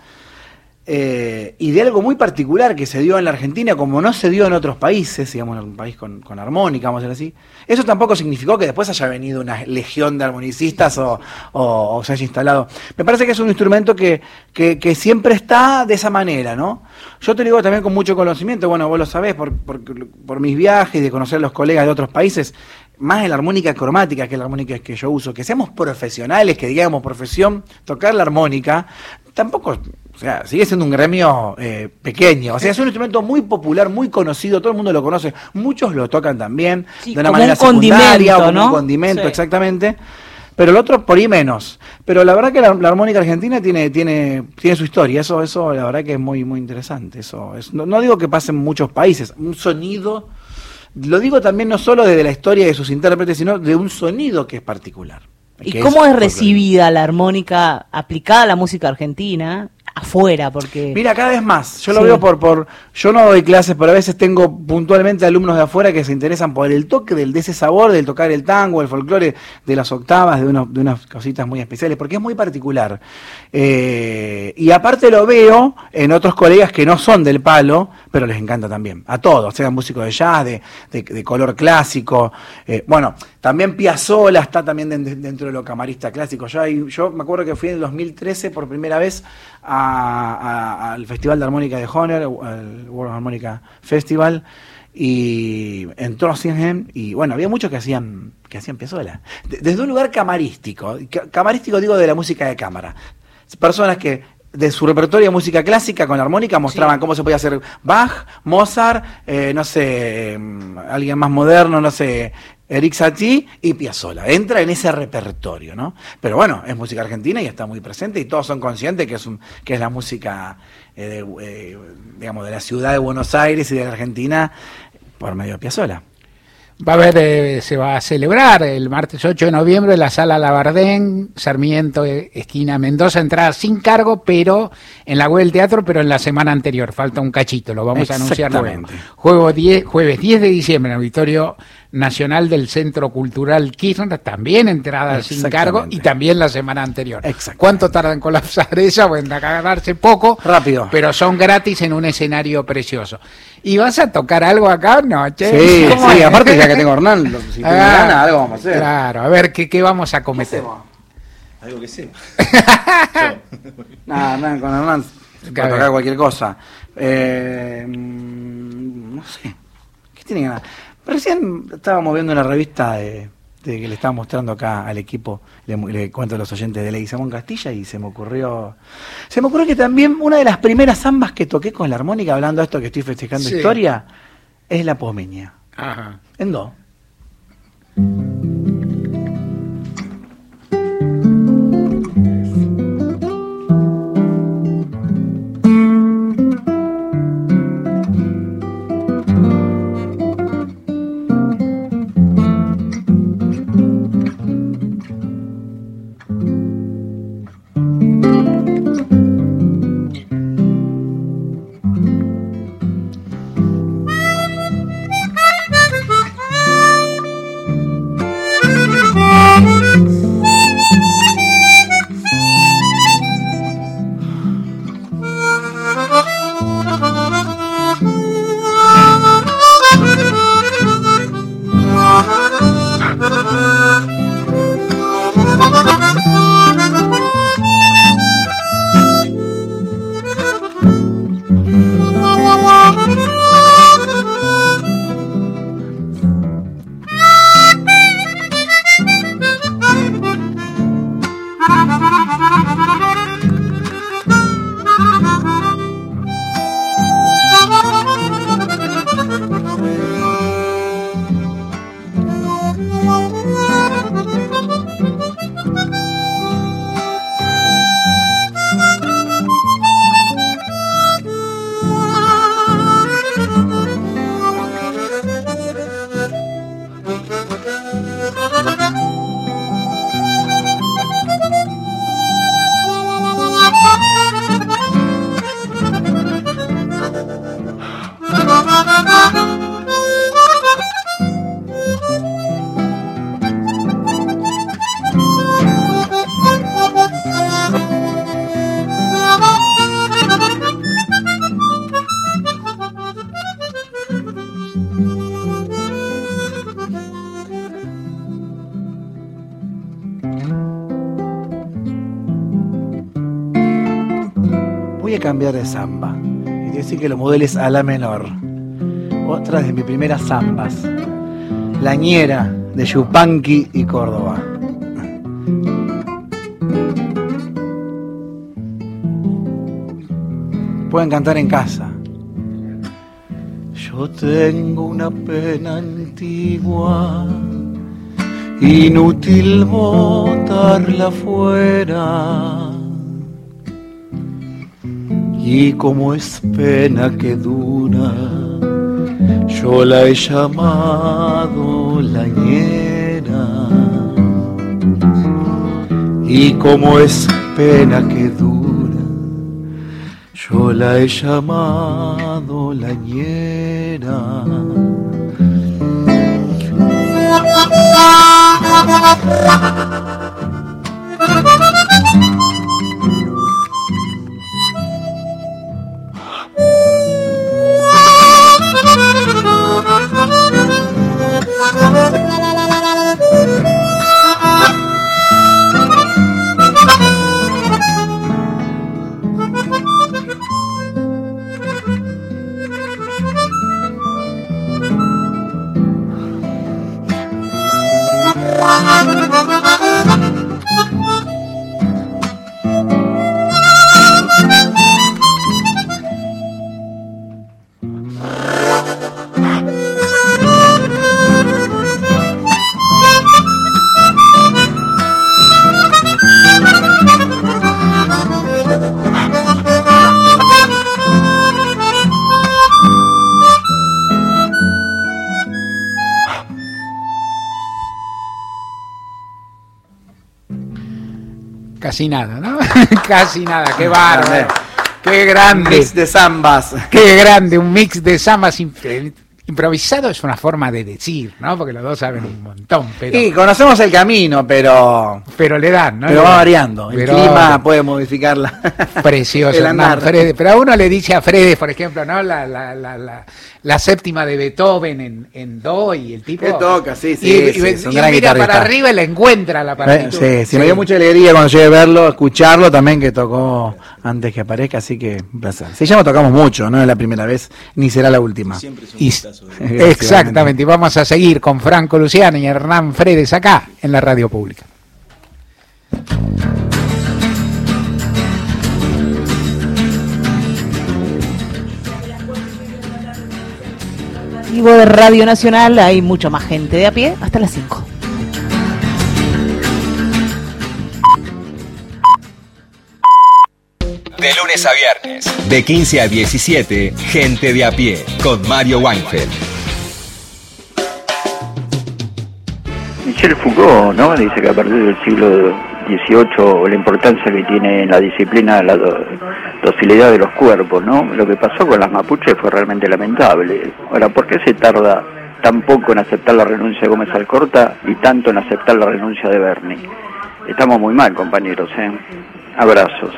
y de algo muy particular que se dio en la Argentina, como no se dio en otros países, digamos, en un país con armónica, vamos a decir así. Eso tampoco significó que después haya venido una legión de armonicistas o se haya instalado. Me parece que es un instrumento que siempre está de esa manera, ¿no? Yo te digo también con mucho conocimiento, bueno, vos lo sabés, por mis viajes, de conocer a los colegas de otros países, más en la armónica cromática, que es la armónica que yo uso, que seamos profesionales, que digamos profesión, tocar la armónica, tampoco, o sea, sigue siendo un gremio pequeño, o sea, es un instrumento muy popular, muy conocido, todo el mundo lo conoce, muchos lo tocan también, sí, de una manera secundaria, o como un condimento, sí. Exactamente, pero el otro por ahí menos. Pero la verdad que la armónica argentina tiene su historia, eso la verdad que es muy, muy interesante, no digo que pase en muchos países, un sonido. Lo digo también no solo de la historia de sus intérpretes, sino de un sonido que es particular. ¿Y cómo es recibida la armónica aplicada a la música argentina afuera? Porque mira, cada vez más. Yo lo veo yo no doy clases, pero a veces tengo puntualmente alumnos de afuera que se interesan por el toque de ese sabor, del tocar el tango, el folclore, de las octavas, de unas cositas muy especiales, porque es muy particular. Y aparte lo veo en otros colegas que no son del palo, pero les encanta también. A todos, sean músicos de jazz, de color clásico. Bueno, también Piazzolla está también dentro de lo camarista clásico. Yo me acuerdo que fui en el 2013 por primera vez al Festival de Armónica de Hohner, el World Harmonica Festival, y entró Singen, y bueno, había muchos que hacían Piazzolla. Desde un lugar camarístico digo, de la música de cámara. Personas que de su repertorio de música clásica con la armónica mostraban cómo se podía hacer Bach, Mozart, no sé, alguien más moderno, no sé, Erik Satie y Piazzolla. Entra en ese repertorio, ¿no? Pero bueno, es música argentina y está muy presente y todos son conscientes que es la música, digamos, de la ciudad de Buenos Aires y de la Argentina por medio de Piazzolla. Va a haber, se va a celebrar el martes 8 de noviembre en la Sala Labardén, Sarmiento, esquina Mendoza, entrada sin cargo, pero en la web del teatro, pero en la semana anterior. Falta un cachito, lo vamos a anunciar luego. Jueves 10 de diciembre en el Auditorio Nacional del Centro Cultural Kirchner, también entrada sin cargo y también la semana anterior. ¿Cuánto tarda en colapsar esa? Bueno, a cagarse poco. Rápido. Pero son gratis en un escenario precioso. ¿Y vas a tocar algo acá? No, che. Sí, aparte ya que tengo a Hernán, si tiene ganas, algo vamos a hacer. Claro, a ver, ¿qué vamos a cometer? Algo que sepa. Nada, con Hernán para tocar cualquier cosa. No sé. ¿Qué tiene ganas? Recién estábamos viendo una revista de que le estaba mostrando acá al equipo, le cuento a los oyentes de Leguizamón Castilla, y se me ocurrió que también una de las primeras zambas que toqué con la armónica, hablando de esto que estoy festejando historia, es la Pomeña. Ajá. En do. Voy a cambiar de samba y decir que lo modeles a la menor. Otra de mis primeras zambas, La Ñera, de Yupanqui y Córdoba. Pueden cantar en casa. Yo tengo una pena antigua, inútil botarla fuera. Y como es pena que dura, yo la he llamado la ñera. Y como es pena que dura, yo la he llamado la ñera. Casi nada, ¿no? Casi nada, qué bárbaro, qué grande. Un mix de zambas. Qué grande, un mix de zambas improvisado es una forma de decir, ¿no? Porque los dos saben un montón, pero... Sí, conocemos el camino, pero le dan, ¿no? Pero va variando, el clima puede modificarla. Precioso, Hernán Fredes. Pero a uno le dice a Fredes, por ejemplo, ¿no? la séptima de Beethoven en do y el tipo... Que toca, sí, y es un y gran mira guitarrista. para arriba y la encuentra la partitura. Sí, me dio mucha alegría cuando llegué a verlo, escucharlo también, que tocó antes que aparezca, así que un placer. Sí, ya nos tocamos mucho, no es la primera vez, ni será la última. Siempre es un Y- gustazo. exactamente, y vamos a seguir con Franco Luciano y Hernán Fredes acá en la radio pública. De Radio Nacional hay mucho más gente de a pie hasta las 5. De lunes a viernes, de 15 a 17, Gente de a pie, con Mario Weinfeld. Michel Foucault, ¿no? Dice que a partir del siglo XVIII la importancia que tiene en la disciplina la docilidad de los cuerpos, ¿no? Lo que pasó con las mapuches fue realmente lamentable. Ahora, ¿por qué se tarda tan poco en aceptar la renuncia de Gómez Alcorta y tanto en aceptar la renuncia de Berni? Estamos muy mal, compañeros, ¿eh? Abrazos.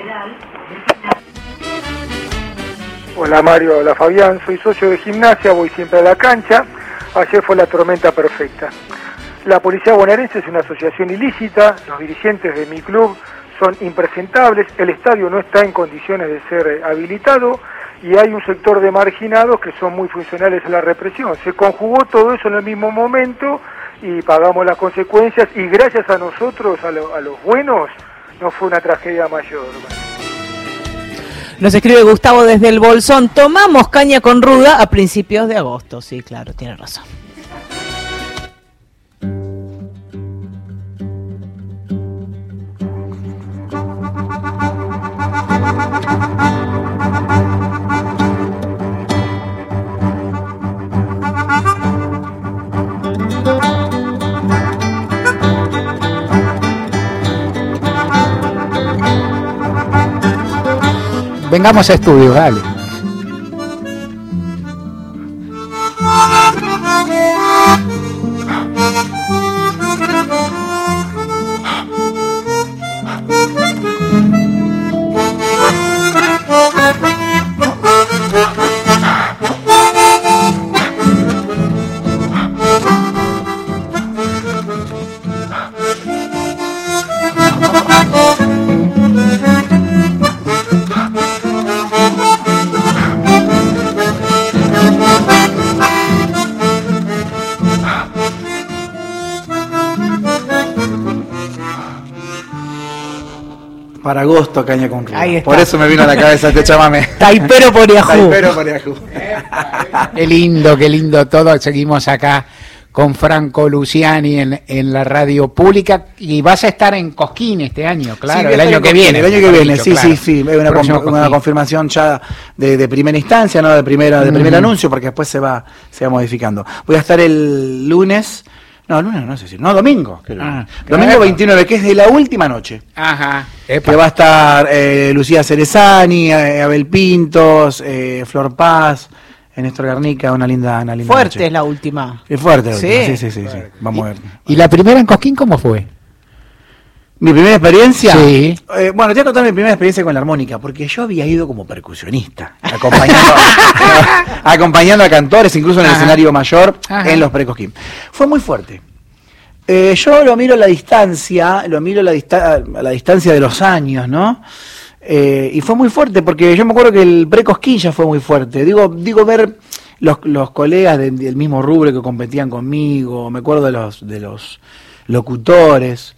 Hola Mario, hola Fabián, soy socio de Gimnasia, voy siempre a la cancha. Ayer fue la tormenta perfecta. La policía bonaerense es una asociación ilícita, los dirigentes de mi club son impresentables, el estadio no está en condiciones de ser habilitado y hay un sector de marginados que son muy funcionales a la represión. Se conjugó todo eso en el mismo momento y pagamos las consecuencias y gracias a nosotros, a los buenos, no fue una tragedia mayor. Nos escribe Gustavo desde el Bolsón. Tomamos caña con ruda a principios de agosto. Sí, claro, tiene razón. Vengamos a estudio, dale. Para agosto, caña con ruda. Ahí está. Por eso me vino a la cabeza este chamame. Taipero por Yahoo. Taipero por Yahoo. Qué lindo todo. Seguimos acá con Franco Luciani en la radio pública y vas a estar en Cosquín este año, claro, Sí, el año que viene. El año que viene, dicho, sí, claro. sí. Hay una, Próximo una Cosquín. confirmación ya de primera instancia, no de primer anuncio, porque después se va modificando. Voy a estar el lunes. No, lunes no sé si. No, domingo. Domingo 29, que es de la última noche. Ajá. Que va a estar Lucía Cerezani, Abel Pintos, Flor Paz, Néstor Garnica, una linda Fuerte noche. es la última. Es fuerte, Sí. sí. Vamos a ver. ¿Y la primera en Cosquín cómo fue? ¿Mi primera experiencia? Sí. Bueno, te voy a contar mi primera experiencia con la armónica, porque yo había ido como percusionista, acompañando a cantores, incluso en el escenario mayor, en los pre-Cosquín. Fue muy fuerte. Yo lo miro a la distancia, a la distancia de los años, ¿no? Y fue muy fuerte, porque yo me acuerdo que el pre-Cosquín ya fue muy fuerte. Digo ver los colegas del mismo rubro que competían conmigo, me acuerdo de los locutores,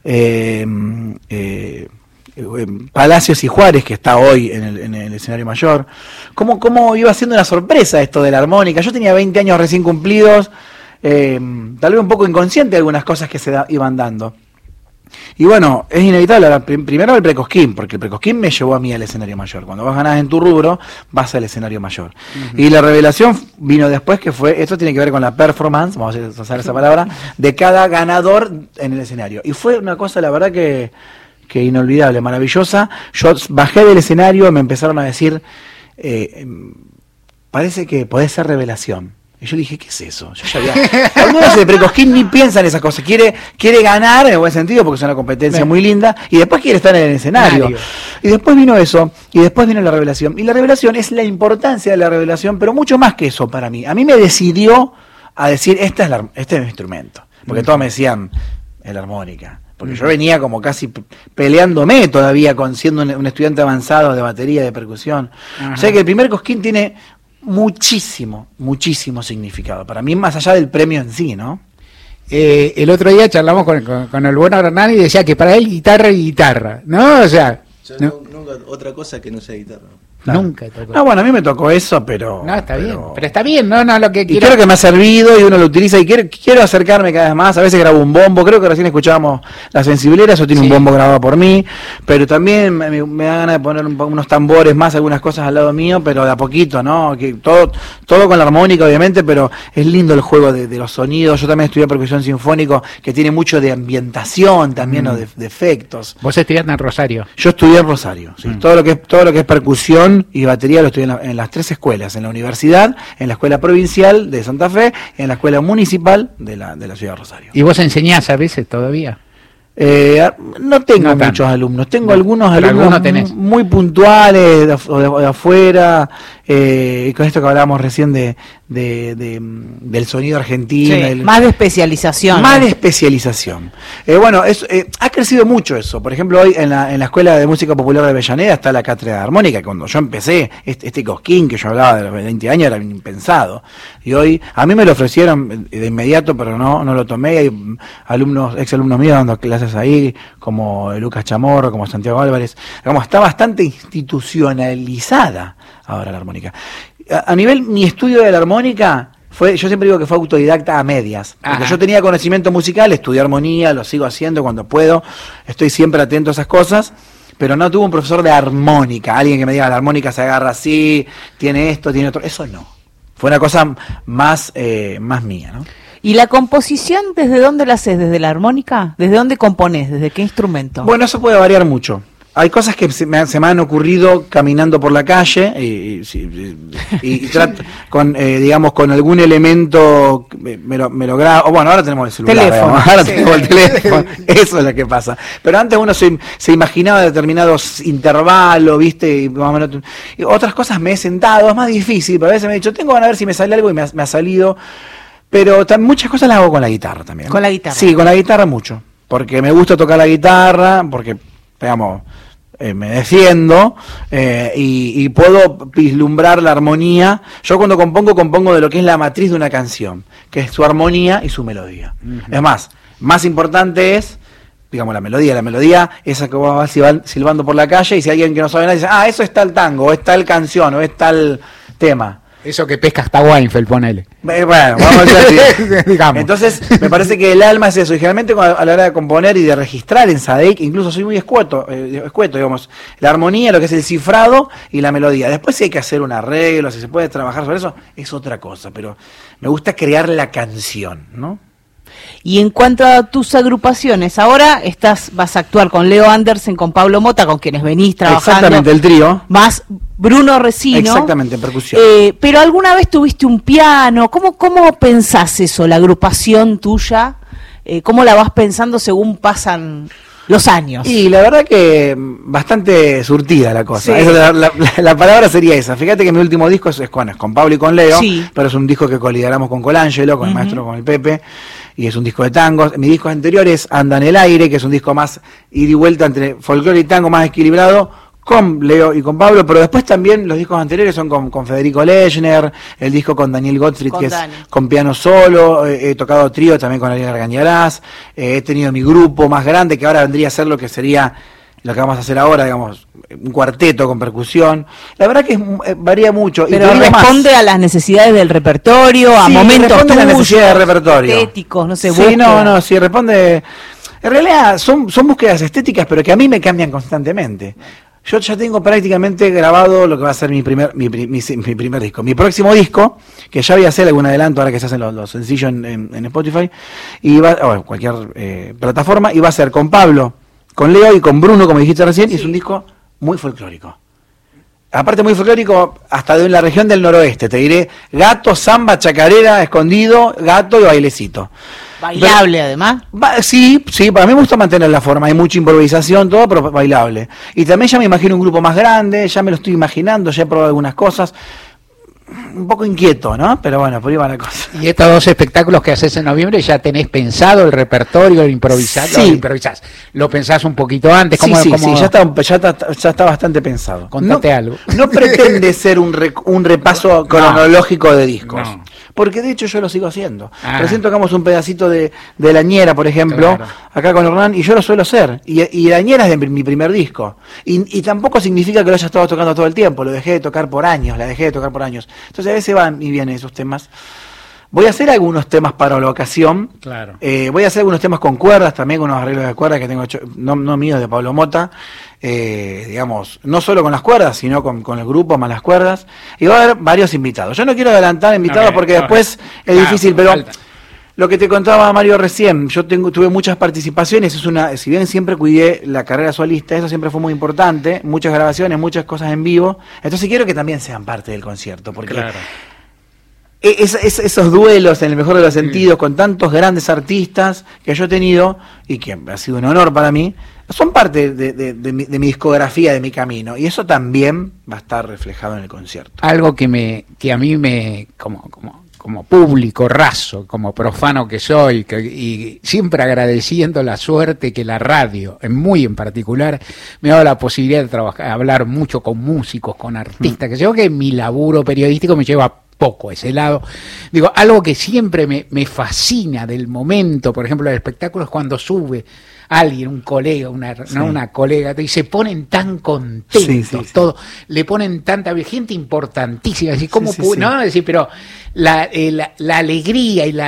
Palacios y Juárez, que está hoy en el escenario mayor. ¿Cómo iba siendo una sorpresa esto de la armónica? Yo tenía 20 años recién cumplidos, tal vez un poco inconsciente de algunas cosas que se iban dando. Y bueno, es inevitable. Ahora, primero el pre-Cosquín, porque el pre-Cosquín me llevó a mí al escenario mayor. Cuando vos ganás en tu rubro, vas al escenario mayor. Y la revelación vino después, que fue, esto tiene que ver con la performance, vamos a usar esa palabra, de cada ganador en el escenario. Y fue una cosa, la verdad, que inolvidable, maravillosa. Yo bajé del escenario y me empezaron a decir, parece que podés ser revelación. Y yo le dije, ¿qué es eso? Yo ya había... Algunos de Precosquín ni piensan en esas cosas. Quiere ganar en el buen sentido porque es una competencia muy linda y después quiere estar en el escenario. Y después vino eso y después vino la revelación. Y la revelación es la importancia de la revelación, pero mucho más que eso para mí. A mí me decidió a decir, este es mi instrumento. Porque todos me decían, es la armónica. Porque yo venía como casi peleándome todavía siendo un estudiante avanzado de batería, de percusión. O sea que el primer Cosquín tiene muchísimo significado. Para mí, más allá del premio en sí, ¿no? El otro día charlamos con el buen Hernán y decía que para él guitarra y guitarra, ¿no? O sea... Nunca otra cosa que no sea guitarra. Nunca tocó. No, bueno, a mí me tocó eso, pero... No, está bien, pero está bien, no, lo que quiero... Y creo que me ha servido y uno lo utiliza y quiero acercarme cada vez más. A veces grabo un bombo, creo que recién escuchábamos La Sensibilera, eso tiene un bombo grabado por mí, pero también me da ganas de poner unos tambores más, algunas cosas al lado mío, pero de a poquito, ¿no? Que todo con la armónica, obviamente, pero es lindo el juego de los sonidos. Yo también estudié percusión sinfónico, que tiene mucho de ambientación también, o de efectos. ¿Vos estudiaste en Rosario? Yo estudié en Rosario, sí. Todo lo que es percusión y batería lo estudié en las 3 escuelas, en la universidad, en la escuela provincial de Santa Fe, en la escuela municipal de la ciudad de Rosario. ¿Y vos enseñás a veces todavía? No tengo muchos alumnos, tengo algunos alumnos muy puntuales de afuera, con esto que hablábamos recién del sonido argentino. Más de especialización. Más de especialización. Bueno, ha crecido mucho eso. Por ejemplo, hoy en la Escuela de Música Popular de Avellaneda está la cátedra de armónica. Cuando yo empecé, este Cosquín que yo hablaba de los 20 años era impensado. Y hoy, a mí me lo ofrecieron de inmediato, pero no lo tomé. Hay ex alumnos míos dando clases ahí, como Lucas Chamorro, como Santiago Álvarez. Está bastante institucionalizada ahora la armónica. A nivel, mi estudio de la armónica yo siempre digo que fue autodidacta a medias. Porque yo tenía conocimiento musical, estudié armonía, lo sigo haciendo cuando puedo, estoy siempre atento a esas cosas, pero no tuve un profesor de armónica, alguien que me diga, la armónica se agarra así, tiene esto, tiene otro, eso no. Fue una cosa más mía, ¿no? ¿Y la composición desde dónde la haces? ¿Desde la armónica? ¿Desde dónde componés? ¿Desde qué instrumento? Bueno, eso puede variar mucho. Hay cosas que se me han ocurrido caminando por la calle y con algún elemento me lo grabo. Bueno, ahora tenemos el celular, tenemos el teléfono. Eso es lo que pasa. Pero antes uno se imaginaba determinados intervalos, ¿viste? Y más o menos, y otras cosas me he sentado, es más difícil, pero a veces me he dicho, tengo ganas de ver si me sale algo y me ha salido. Pero muchas cosas las hago con la guitarra también. ¿Con la guitarra? Sí, con la guitarra mucho. Porque me gusta tocar la guitarra, porque, digamos, me defiendo y puedo vislumbrar la armonía. Yo cuando compongo de lo que es la matriz de una canción, que es su armonía y su melodía. Es más importante es, digamos, la melodía esa que va silbando por la calle, y si alguien que no sabe nada dice, eso es tal tango, o es tal canción, o es tal tema. Eso que pesca hasta Weinfeld, ponele. Bueno, vamos a decir así. Entonces, me parece que el alma es eso. Y generalmente a la hora de componer y de registrar en Sadek, incluso soy muy escueto, digamos, la armonía, lo que es el cifrado y la melodía. Después si hay que hacer un arreglo, si se puede trabajar sobre eso, es otra cosa. Pero me gusta crear la canción, ¿no? Y en cuanto a tus agrupaciones, ahora vas a actuar con Leo Andersen, con Pablo Mota, con quienes venís trabajando. Exactamente, el trío. Más Bruno Resino. Exactamente, en percusión. Pero ¿alguna vez tuviste un piano? ¿Cómo pensás eso, la agrupación tuya? ¿Cómo la vas pensando según pasan los años? Y la verdad que bastante surtida la cosa. Sí. La palabra sería esa. Fíjate que mi último disco es con Pablo y con Leo, pero es un disco que colideramos con Colangelo, con el maestro, con el Pepe, y es un disco de tangos. Mis discos anteriores, Anda en el Aire, que es un disco más ida y vuelta entre folclore y tango, más equilibrado, con Leo y con Pablo, pero después también los discos anteriores son con Federico Lechner, el disco con Daniel Gottfried, que es con piano solo, he tocado trío también con Ariel Argañarás, he tenido mi grupo más grande, que ahora vendría a ser lo que sería lo que vamos a hacer ahora, digamos, un cuarteto con percusión. La verdad que varía mucho. Pero responde a las necesidades del repertorio, a momentos responde a las necesidades del repertorio. Estéticos, no sé, sí, responde. En realidad son búsquedas estéticas, pero que a mí me cambian constantemente. Yo ya tengo prácticamente grabado lo que va a ser mi primer disco. Mi próximo disco, que ya voy a hacer algún adelanto ahora que se hacen los sencillos en Spotify, o en cualquier plataforma, y va a ser con Pablo, con Leo y con Bruno, como dijiste recién, y es un disco muy folclórico. aparte muy folclórico, hasta de la región del noroeste, te diré, gato, samba, chacarera, escondido, gato y bailecito. Bailable además. Sí, para mí me gusta mantener la forma, hay mucha improvisación, todo, pero bailable. Y también ya me imagino un grupo más grande, ya me lo estoy imaginando, ya he probado algunas cosas. Un poco inquieto, ¿no? Pero bueno, por ahí va la cosa. Y estos 2 espectáculos que haces en noviembre, ¿ya tenés pensado el repertorio, el improvisar? Sí. Improvisás. ¿Lo pensás un poquito antes? Sí, ya está bastante pensado. Contate algo. No pretende ser un repaso cronológico de discos. No. Porque de hecho yo lo sigo haciendo. Recién tocamos un pedacito de La Ñera, por ejemplo, acá con Hernán, y yo lo suelo hacer. Y La Ñera es de mi primer disco. Y tampoco significa que lo haya estado tocando todo el tiempo. Lo dejé de tocar por años, Entonces a veces van y vienen esos temas. Voy a hacer algunos temas para la ocasión. Claro. Voy a hacer algunos temas con cuerdas, también con unos arreglos de cuerdas que tengo hecho, no míos, de Pablo Mota. Digamos, no solo con las cuerdas, sino con el grupo más las cuerdas. Y va a haber varios invitados. Yo no quiero adelantar invitados porque después es difícil, pero lo que te contaba Mario recién, yo tuve muchas participaciones, si bien siempre cuidé la carrera solista, eso siempre fue muy importante, muchas grabaciones, muchas cosas en vivo. Entonces quiero que también sean parte del concierto, porque esos duelos, en el mejor de los sentidos, con tantos grandes artistas que yo he tenido, y que ha sido un honor para mí, son parte de mi discografía, de mi camino, y eso también va a estar reflejado en el concierto. Algo que a mí me como público raso, como profano que soy, y siempre agradeciendo la suerte que la radio, muy en particular, me ha dado la posibilidad de hablar mucho con músicos, con artistas, que yo que mi laburo periodístico me lleva poco ese lado. Digo, algo que siempre me fascina del momento, por ejemplo, del espectáculo, es cuando sube alguien, un colega, una colega, y se ponen tan contentos, todo, le ponen tanta gente importantísima, así como no decir, pero la alegría y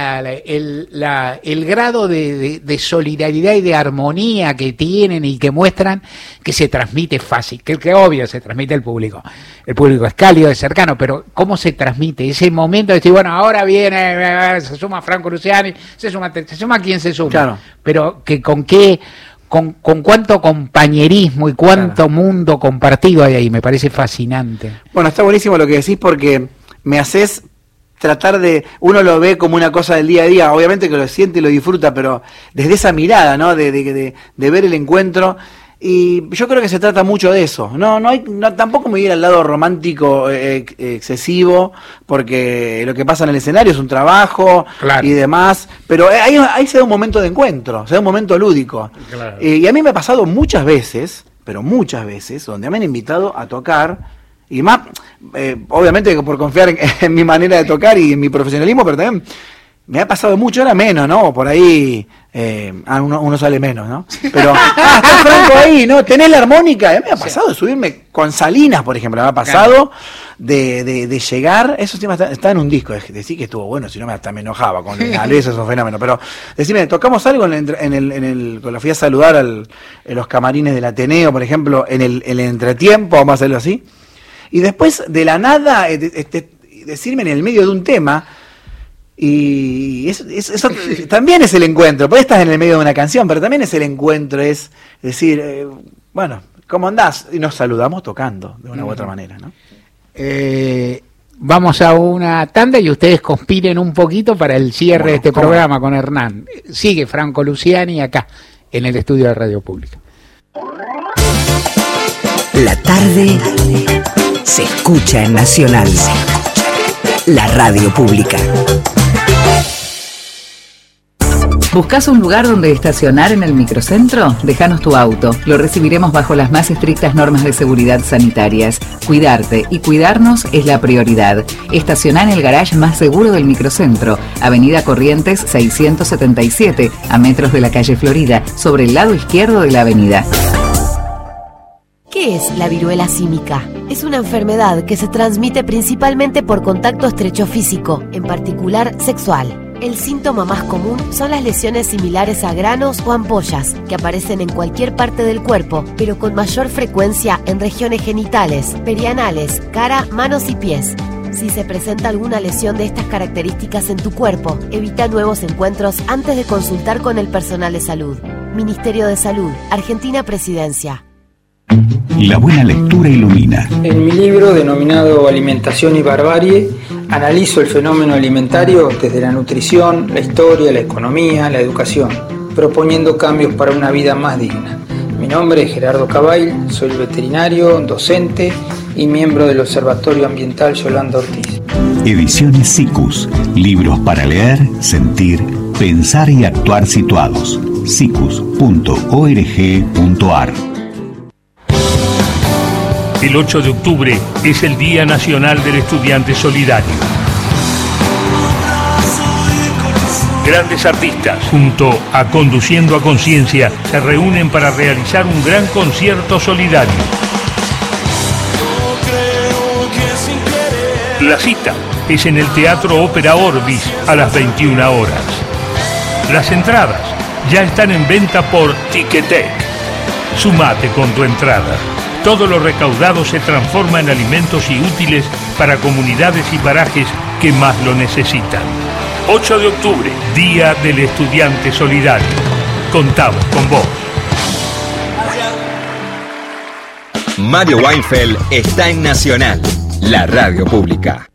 el grado de solidaridad y de armonía que tienen y que muestran, que se transmite fácil, que obvio se transmite al público. El público es cálido, es cercano, pero ¿cómo se transmite ese momento de decir, bueno, ahora viene, se suma Franco Luciani, se suma quien se suma? Claro. Pero que con cuánto compañerismo y cuánto mundo compartido hay ahí, me parece fascinante. Bueno, está buenísimo lo que decís, porque me haces tratar uno lo ve como una cosa del día a día, obviamente que lo siente y lo disfruta, pero desde esa mirada, ¿no? De ver el encuentro. Y yo creo que se trata mucho de eso. Tampoco me voy a ir al lado romántico excesivo, porque lo que pasa en el escenario es un trabajo y demás, pero ahí se da un momento de encuentro, se da un momento lúdico. Claro. Y a mí me ha pasado muchas veces, donde me han invitado a tocar, y más, obviamente por confiar en mi manera de tocar y en mi profesionalismo, pero también me ha pasado mucho, ahora menos, ¿no? Por ahí uno sale menos, ¿no? Pero, está Franco ahí, ¿no? ¿Tenés la armónica? Me ha pasado de subirme con Salinas, por ejemplo, me ha pasado de llegar, esos temas está en un disco, decir que estuvo bueno, si no hasta me enojaba con eso es un fenómeno, pero decime, tocamos algo cuando la fui a saludar en los camarines del Ateneo, por ejemplo, en el entretiempo, vamos a hacerlo así, y después de la nada, decirme en el medio de un tema. Y eso también es el encuentro, porque estás en el medio de una canción, pero también es el encuentro, es decir, bueno, ¿cómo andás? Y nos saludamos tocando, de una u otra manera, ¿no? Vamos a una tanda y ustedes conspiren un poquito para el cierre de este programa con Hernán. Sigue Franco Luciani acá, en el estudio de Radio Pública. La tarde se escucha en Nacional, la radio pública. ¿Buscás un lugar donde estacionar en el microcentro? Déjanos tu auto. Lo recibiremos bajo las más estrictas normas de seguridad sanitarias. Cuidarte y cuidarnos es la prioridad. Estacioná en el garage más seguro del microcentro, Avenida Corrientes 677, a metros de la calle Florida, sobre el lado izquierdo de la avenida. ¿Qué es la viruela símica? Es una enfermedad que se transmite principalmente por contacto estrecho físico, en particular sexual. El síntoma más común son las lesiones similares a granos o ampollas, que aparecen en cualquier parte del cuerpo, pero con mayor frecuencia en regiones genitales, perianales, cara, manos y pies. Si se presenta alguna lesión de estas características en tu cuerpo, evita nuevos encuentros antes de consultar con el personal de salud. Ministerio de Salud, Argentina Presidencia. La buena lectura ilumina. En mi libro denominado Alimentación y Barbarie, analizo el fenómeno alimentario desde la nutrición, la historia, la economía, la educación, proponiendo cambios para una vida más digna. Mi nombre es Gerardo Cabail, soy veterinario, docente y miembro del Observatorio Ambiental Yolanda Ortiz. Ediciones SICUS. Libros para leer, sentir, pensar y actuar situados. sicus.org.ar. El 8 de octubre es el Día Nacional del Estudiante Solidario. Grandes artistas, junto a Conduciendo a Conciencia, se reúnen para realizar un gran concierto solidario. La cita es en el Teatro Ópera Orbis a las 21 horas. Las entradas ya están en venta por Ticketek. Sumate con tu entrada. Todo lo recaudado se transforma en alimentos y útiles para comunidades y parajes que más lo necesitan. 8 de octubre, Día del Estudiante Solidario. Contamos con vos. Mario Weinfeld está en Nacional, la radio pública.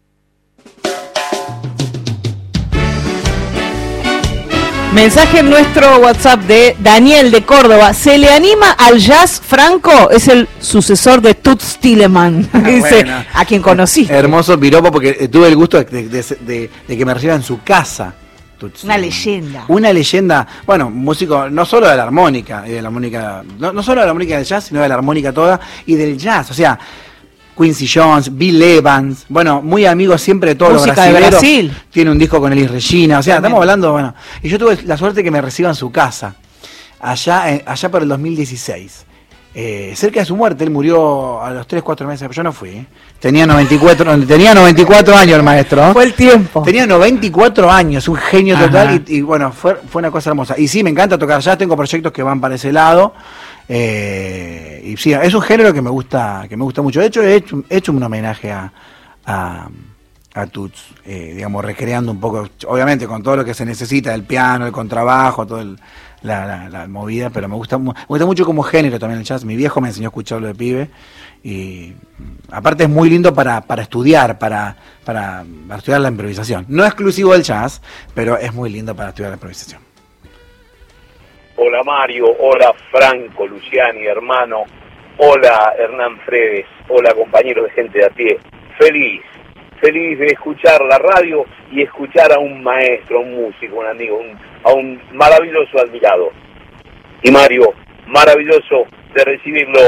Mensaje en nuestro WhatsApp de Daniel de Córdoba. ¿Se le anima al jazz Franco? Es el sucesor de Toots Thielemans. Dice, Bueno. a quien conocí. Hermoso piropo porque tuve el gusto de que me reciban en su casa. Una leyenda. Una leyenda, bueno, músico no solo de la armónica, no solo de la armónica del jazz, sino de la armónica toda y del jazz. O sea, Quincy Jones, Bill Evans, bueno, muy amigo siempre de todos Música los brasileños. de Brasil. Tiene un disco con Elis Regina, o sea, estamos hablando, bueno. Y yo tuve la suerte que me reciban en su casa, allá por el 2016. Cerca de su muerte, él murió a los 3-4 meses, pero yo no fui. Tenía 94 años el maestro. Fue el tiempo. Tenía 94 años, un genio total, Ajá. y bueno, fue una cosa hermosa. Y sí, me encanta tocar jazz, tengo proyectos que van para ese lado. Y sí, es un género que me gusta mucho. De hecho, he hecho un homenaje a Toots, digamos, recreando un poco, obviamente con todo lo que se necesita, el piano, el contrabajo, todo la movida, pero me gusta mucho como género también el jazz. Mi viejo me enseñó a escucharlo de pibe y aparte es muy lindo para estudiar, para estudiar la improvisación. No exclusivo del jazz, pero es muy lindo para estudiar la improvisación. Hola Mario, hola Franco, Luciani, hermano, hola Hernán Fredes, hola compañeros de Gente de a Pie. Feliz de escuchar la radio y escuchar a un maestro, a un músico, un amigo, a un maravilloso admirado. Y Mario, maravilloso de recibirlo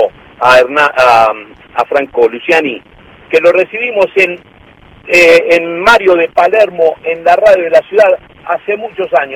a Franco Luciani, que lo recibimos en Mario de Palermo, en la radio de la ciudad, hace muchos años.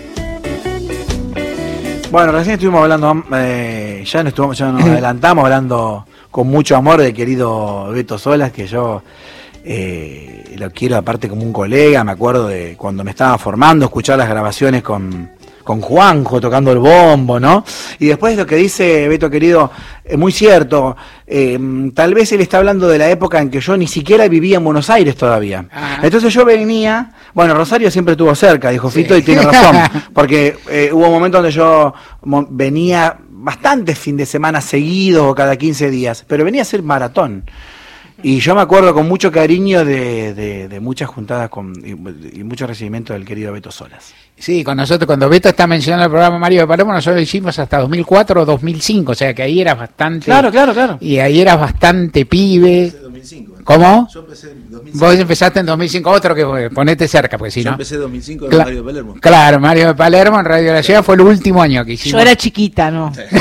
Bueno, recién estuvimos hablando, ya nos adelantamos hablando con mucho amor del querido Beto Solas, que yo lo quiero aparte como un colega. Me acuerdo de cuando me estaba formando, escuchar las grabaciones con Juanjo tocando el bombo, ¿no? Y después lo que dice Beto querido, es muy cierto. Tal vez él está hablando de la época en que yo ni siquiera vivía en Buenos Aires todavía. Ajá. Entonces yo venía, bueno, Rosario siempre estuvo cerca, dijo Fito, y tiene razón, porque hubo un momento donde yo venía bastantes fin de semana seguidos o cada 15 días, pero venía a hacer maratón. Y yo me acuerdo con mucho cariño de muchas juntadas y mucho recibimiento del querido Beto Solas. Sí, con nosotros, cuando Beto está mencionando el programa Mario de Palermo, nosotros lo hicimos hasta 2004 o 2005, o sea que ahí eras bastante... Claro. Y ahí eras bastante pibe. 2005. ¿Cómo? Yo empecé en 2005. Vos empezaste en 2005, otro que ponete cerca, porque si no... Yo empecé en 2005 en Mario de Palermo. Claro, Mario de Palermo en Radio de la Ciudad fue el último año que hicimos. Yo era chiquita, ¿no? Sí.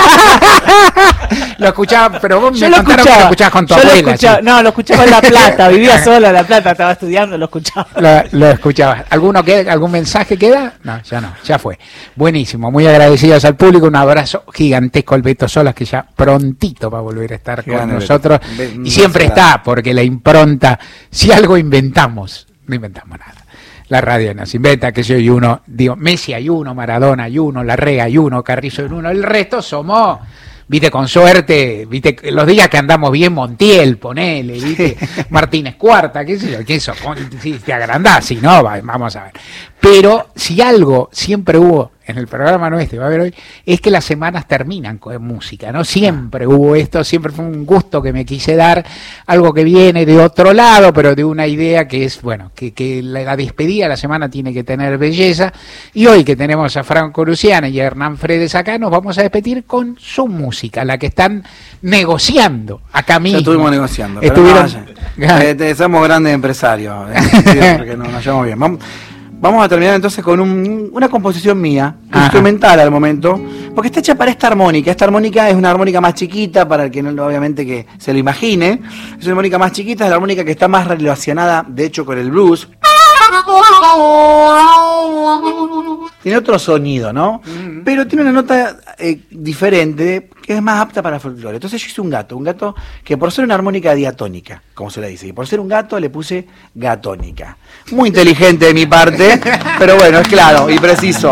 Lo escuchaba, pero vos yo me contaron que lo escuchabas con tu abuela. No, lo escuchaba en La Plata, vivía sola en La Plata, estaba estudiando, lo escuchaba. Lo escuchabas. ¿Algún mensaje queda? No, ya fue. Buenísimo, muy agradecidos al público, un abrazo gigantesco al Beto Solas, que ya prontito va a volver a estar con nosotros. Y siempre está, porque la impronta, si algo inventamos, no inventamos nada. La radio nos inventa, que yo y uno, digo, Messi hay uno, Maradona hay uno, Larrea hay uno, Carrizo hay uno, el resto somos... Viste, con suerte, viste, los días que andamos bien, Montiel, ponele, viste, Martínez Cuarta, qué sé yo, que eso, si te agrandás, si no, vamos a ver. Pero si algo siempre hubo en el programa nuestro, va a haber hoy, es que las semanas terminan con música, ¿no? Siempre hubo esto, siempre fue un gusto que me quise dar, algo que viene de otro lado, pero de una idea que es, bueno, que la despedida de la semana tiene que tener belleza, y hoy que tenemos a Franco Luciani y a Hernán Fredes acá, nos vamos a despedir con su música, la que están negociando acá mismo. Ya estuvimos negociando. Somos grandes empresarios, porque nos llevamos bien. Vamos a terminar entonces con una composición mía, instrumental al momento, porque está hecha para esta armónica. Esta armónica es una armónica más chiquita, para el que no, obviamente que se lo imagine. Es una armónica más chiquita, es la armónica que está más relacionada, de hecho, con el blues. Tiene otro sonido, ¿no? Pero tiene una nota diferente, que es más apta para folclore. Entonces yo hice un gato que por ser una armónica diatónica, como se le dice, y por ser un gato le puse gatónica. Muy inteligente de mi parte, pero bueno, es claro y preciso.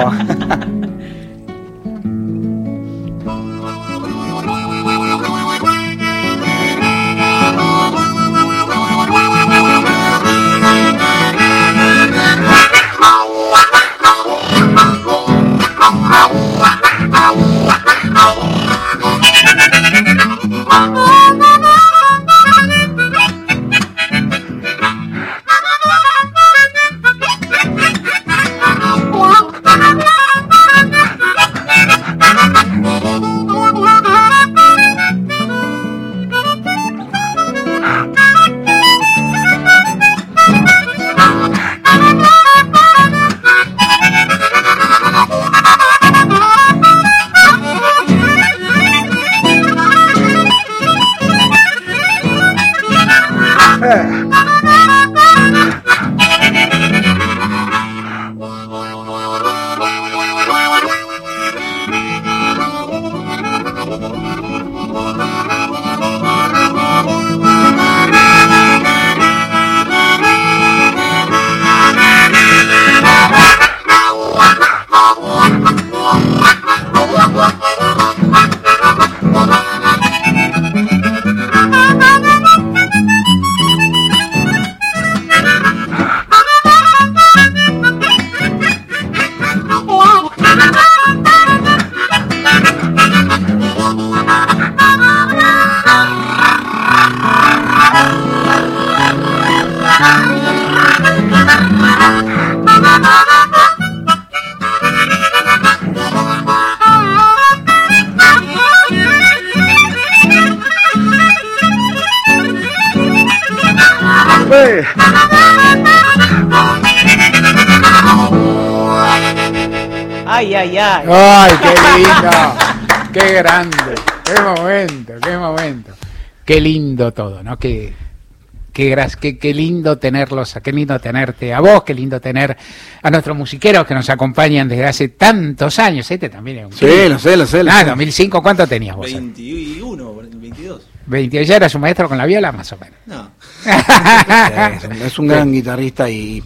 Ay, ay, ay. Ay, qué lindo. Qué grande. Qué momento. Qué lindo todo, ¿no? Qué lindo tenerlos, qué lindo tenerte a vos, qué lindo tener a nuestros musiqueros que nos acompañan desde hace tantos años. Este también es un... Sí, lo sé. 2005, ¿cuánto tenías vos? 21, 22. 22, ¿ya eras un maestro con la viola, más o menos? No. Es un gran guitarrista y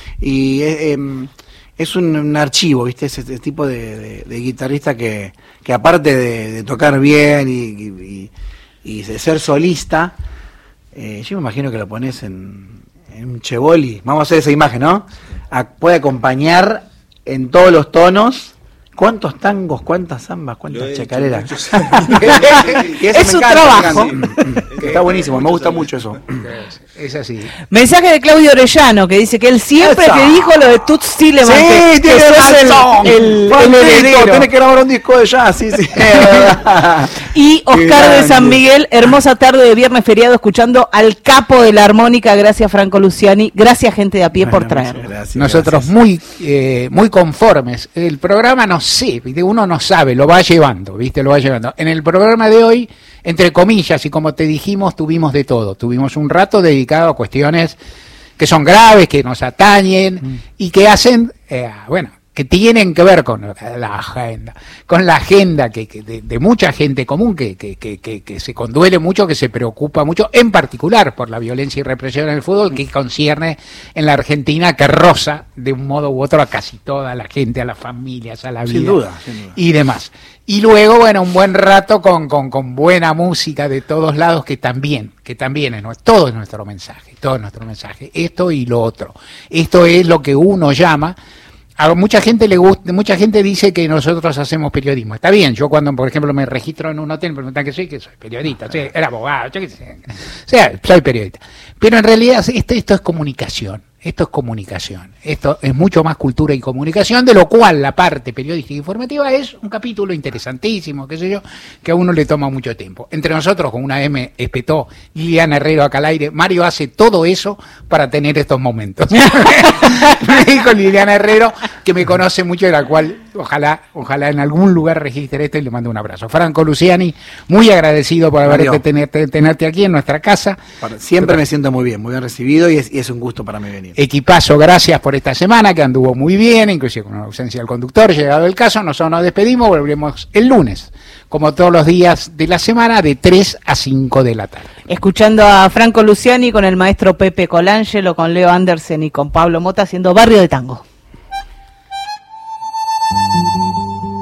es un archivo, ¿viste? Ese tipo de guitarrista que aparte de tocar bien y de ser solista, yo me imagino que lo pones en un chevoli, vamos a hacer esa imagen, ¿no? Puede acompañar en todos los tonos. ¿Cuántos tangos, cuántas zambas, cuántas chacareras? Es su trabajo. Está buenísimo, me gusta mucho eso. Es así. Mensaje de Claudio Orellano que dice que él siempre que dijo lo de Toots Thielemans, sí, tiene razón. El heredero. Tenés que grabar un disco de jazz, sí. Y Oscar de San Miguel, hermosa tarde de viernes feriado escuchando al capo de la armónica. Gracias Franco Luciani, gracias gente de a pie por traerlo. Nosotros muy conformes. El programa no sé, uno no sabe, lo va llevando, ¿viste? Lo va llevando. En el programa de hoy, entre comillas, y como te dijimos, tuvimos de todo. Tuvimos un rato dedicado a cuestiones que son graves, que nos atañen y que hacen, que tienen que ver con la agenda de mucha gente común que se conduele mucho, que se preocupa mucho, en particular por la violencia y represión en el fútbol, que concierne en la Argentina, que roza de un modo u otro a casi toda la gente, a las familias, a la vida. Sin duda. Y demás. Y luego, un buen rato con buena música de todos lados, que también es todo es nuestro mensaje, Esto y lo otro. Esto es lo que uno llama A mucha gente le gusta, mucha gente dice que nosotros hacemos periodismo. Está bien, yo cuando, por ejemplo, me registro en un hotel, me preguntan que soy periodista, era abogado, yo qué sé. O sea, soy periodista. Pero en realidad esto es comunicación. Esto es comunicación. Esto es mucho más cultura y comunicación, de lo cual la parte periodística e informativa es un capítulo interesantísimo, qué sé yo, que a uno le toma mucho tiempo. Entre nosotros, con una M espetó Liliana Herrero acá al aire, Mario hace todo eso para tener estos momentos. Me dijo Liliana Herrero, que me conoce mucho, de la cual ojalá en algún lugar registre esto y le mando un abrazo. Franco Luciani, muy agradecido por tenerte aquí en nuestra casa. Siempre me siento muy bien recibido y es un gusto para mí venir. Equipazo, gracias por esta semana, que anduvo muy bien, inclusive con la ausencia del conductor. Llegado el caso, nosotros nos despedimos, volvemos el lunes, como todos los días de la semana, de 3 a 5 de la tarde. Escuchando a Franco Luciani con el maestro Pepe Colangelo, con Leo Andersen y con Pablo Mota haciendo Barrio de Tango.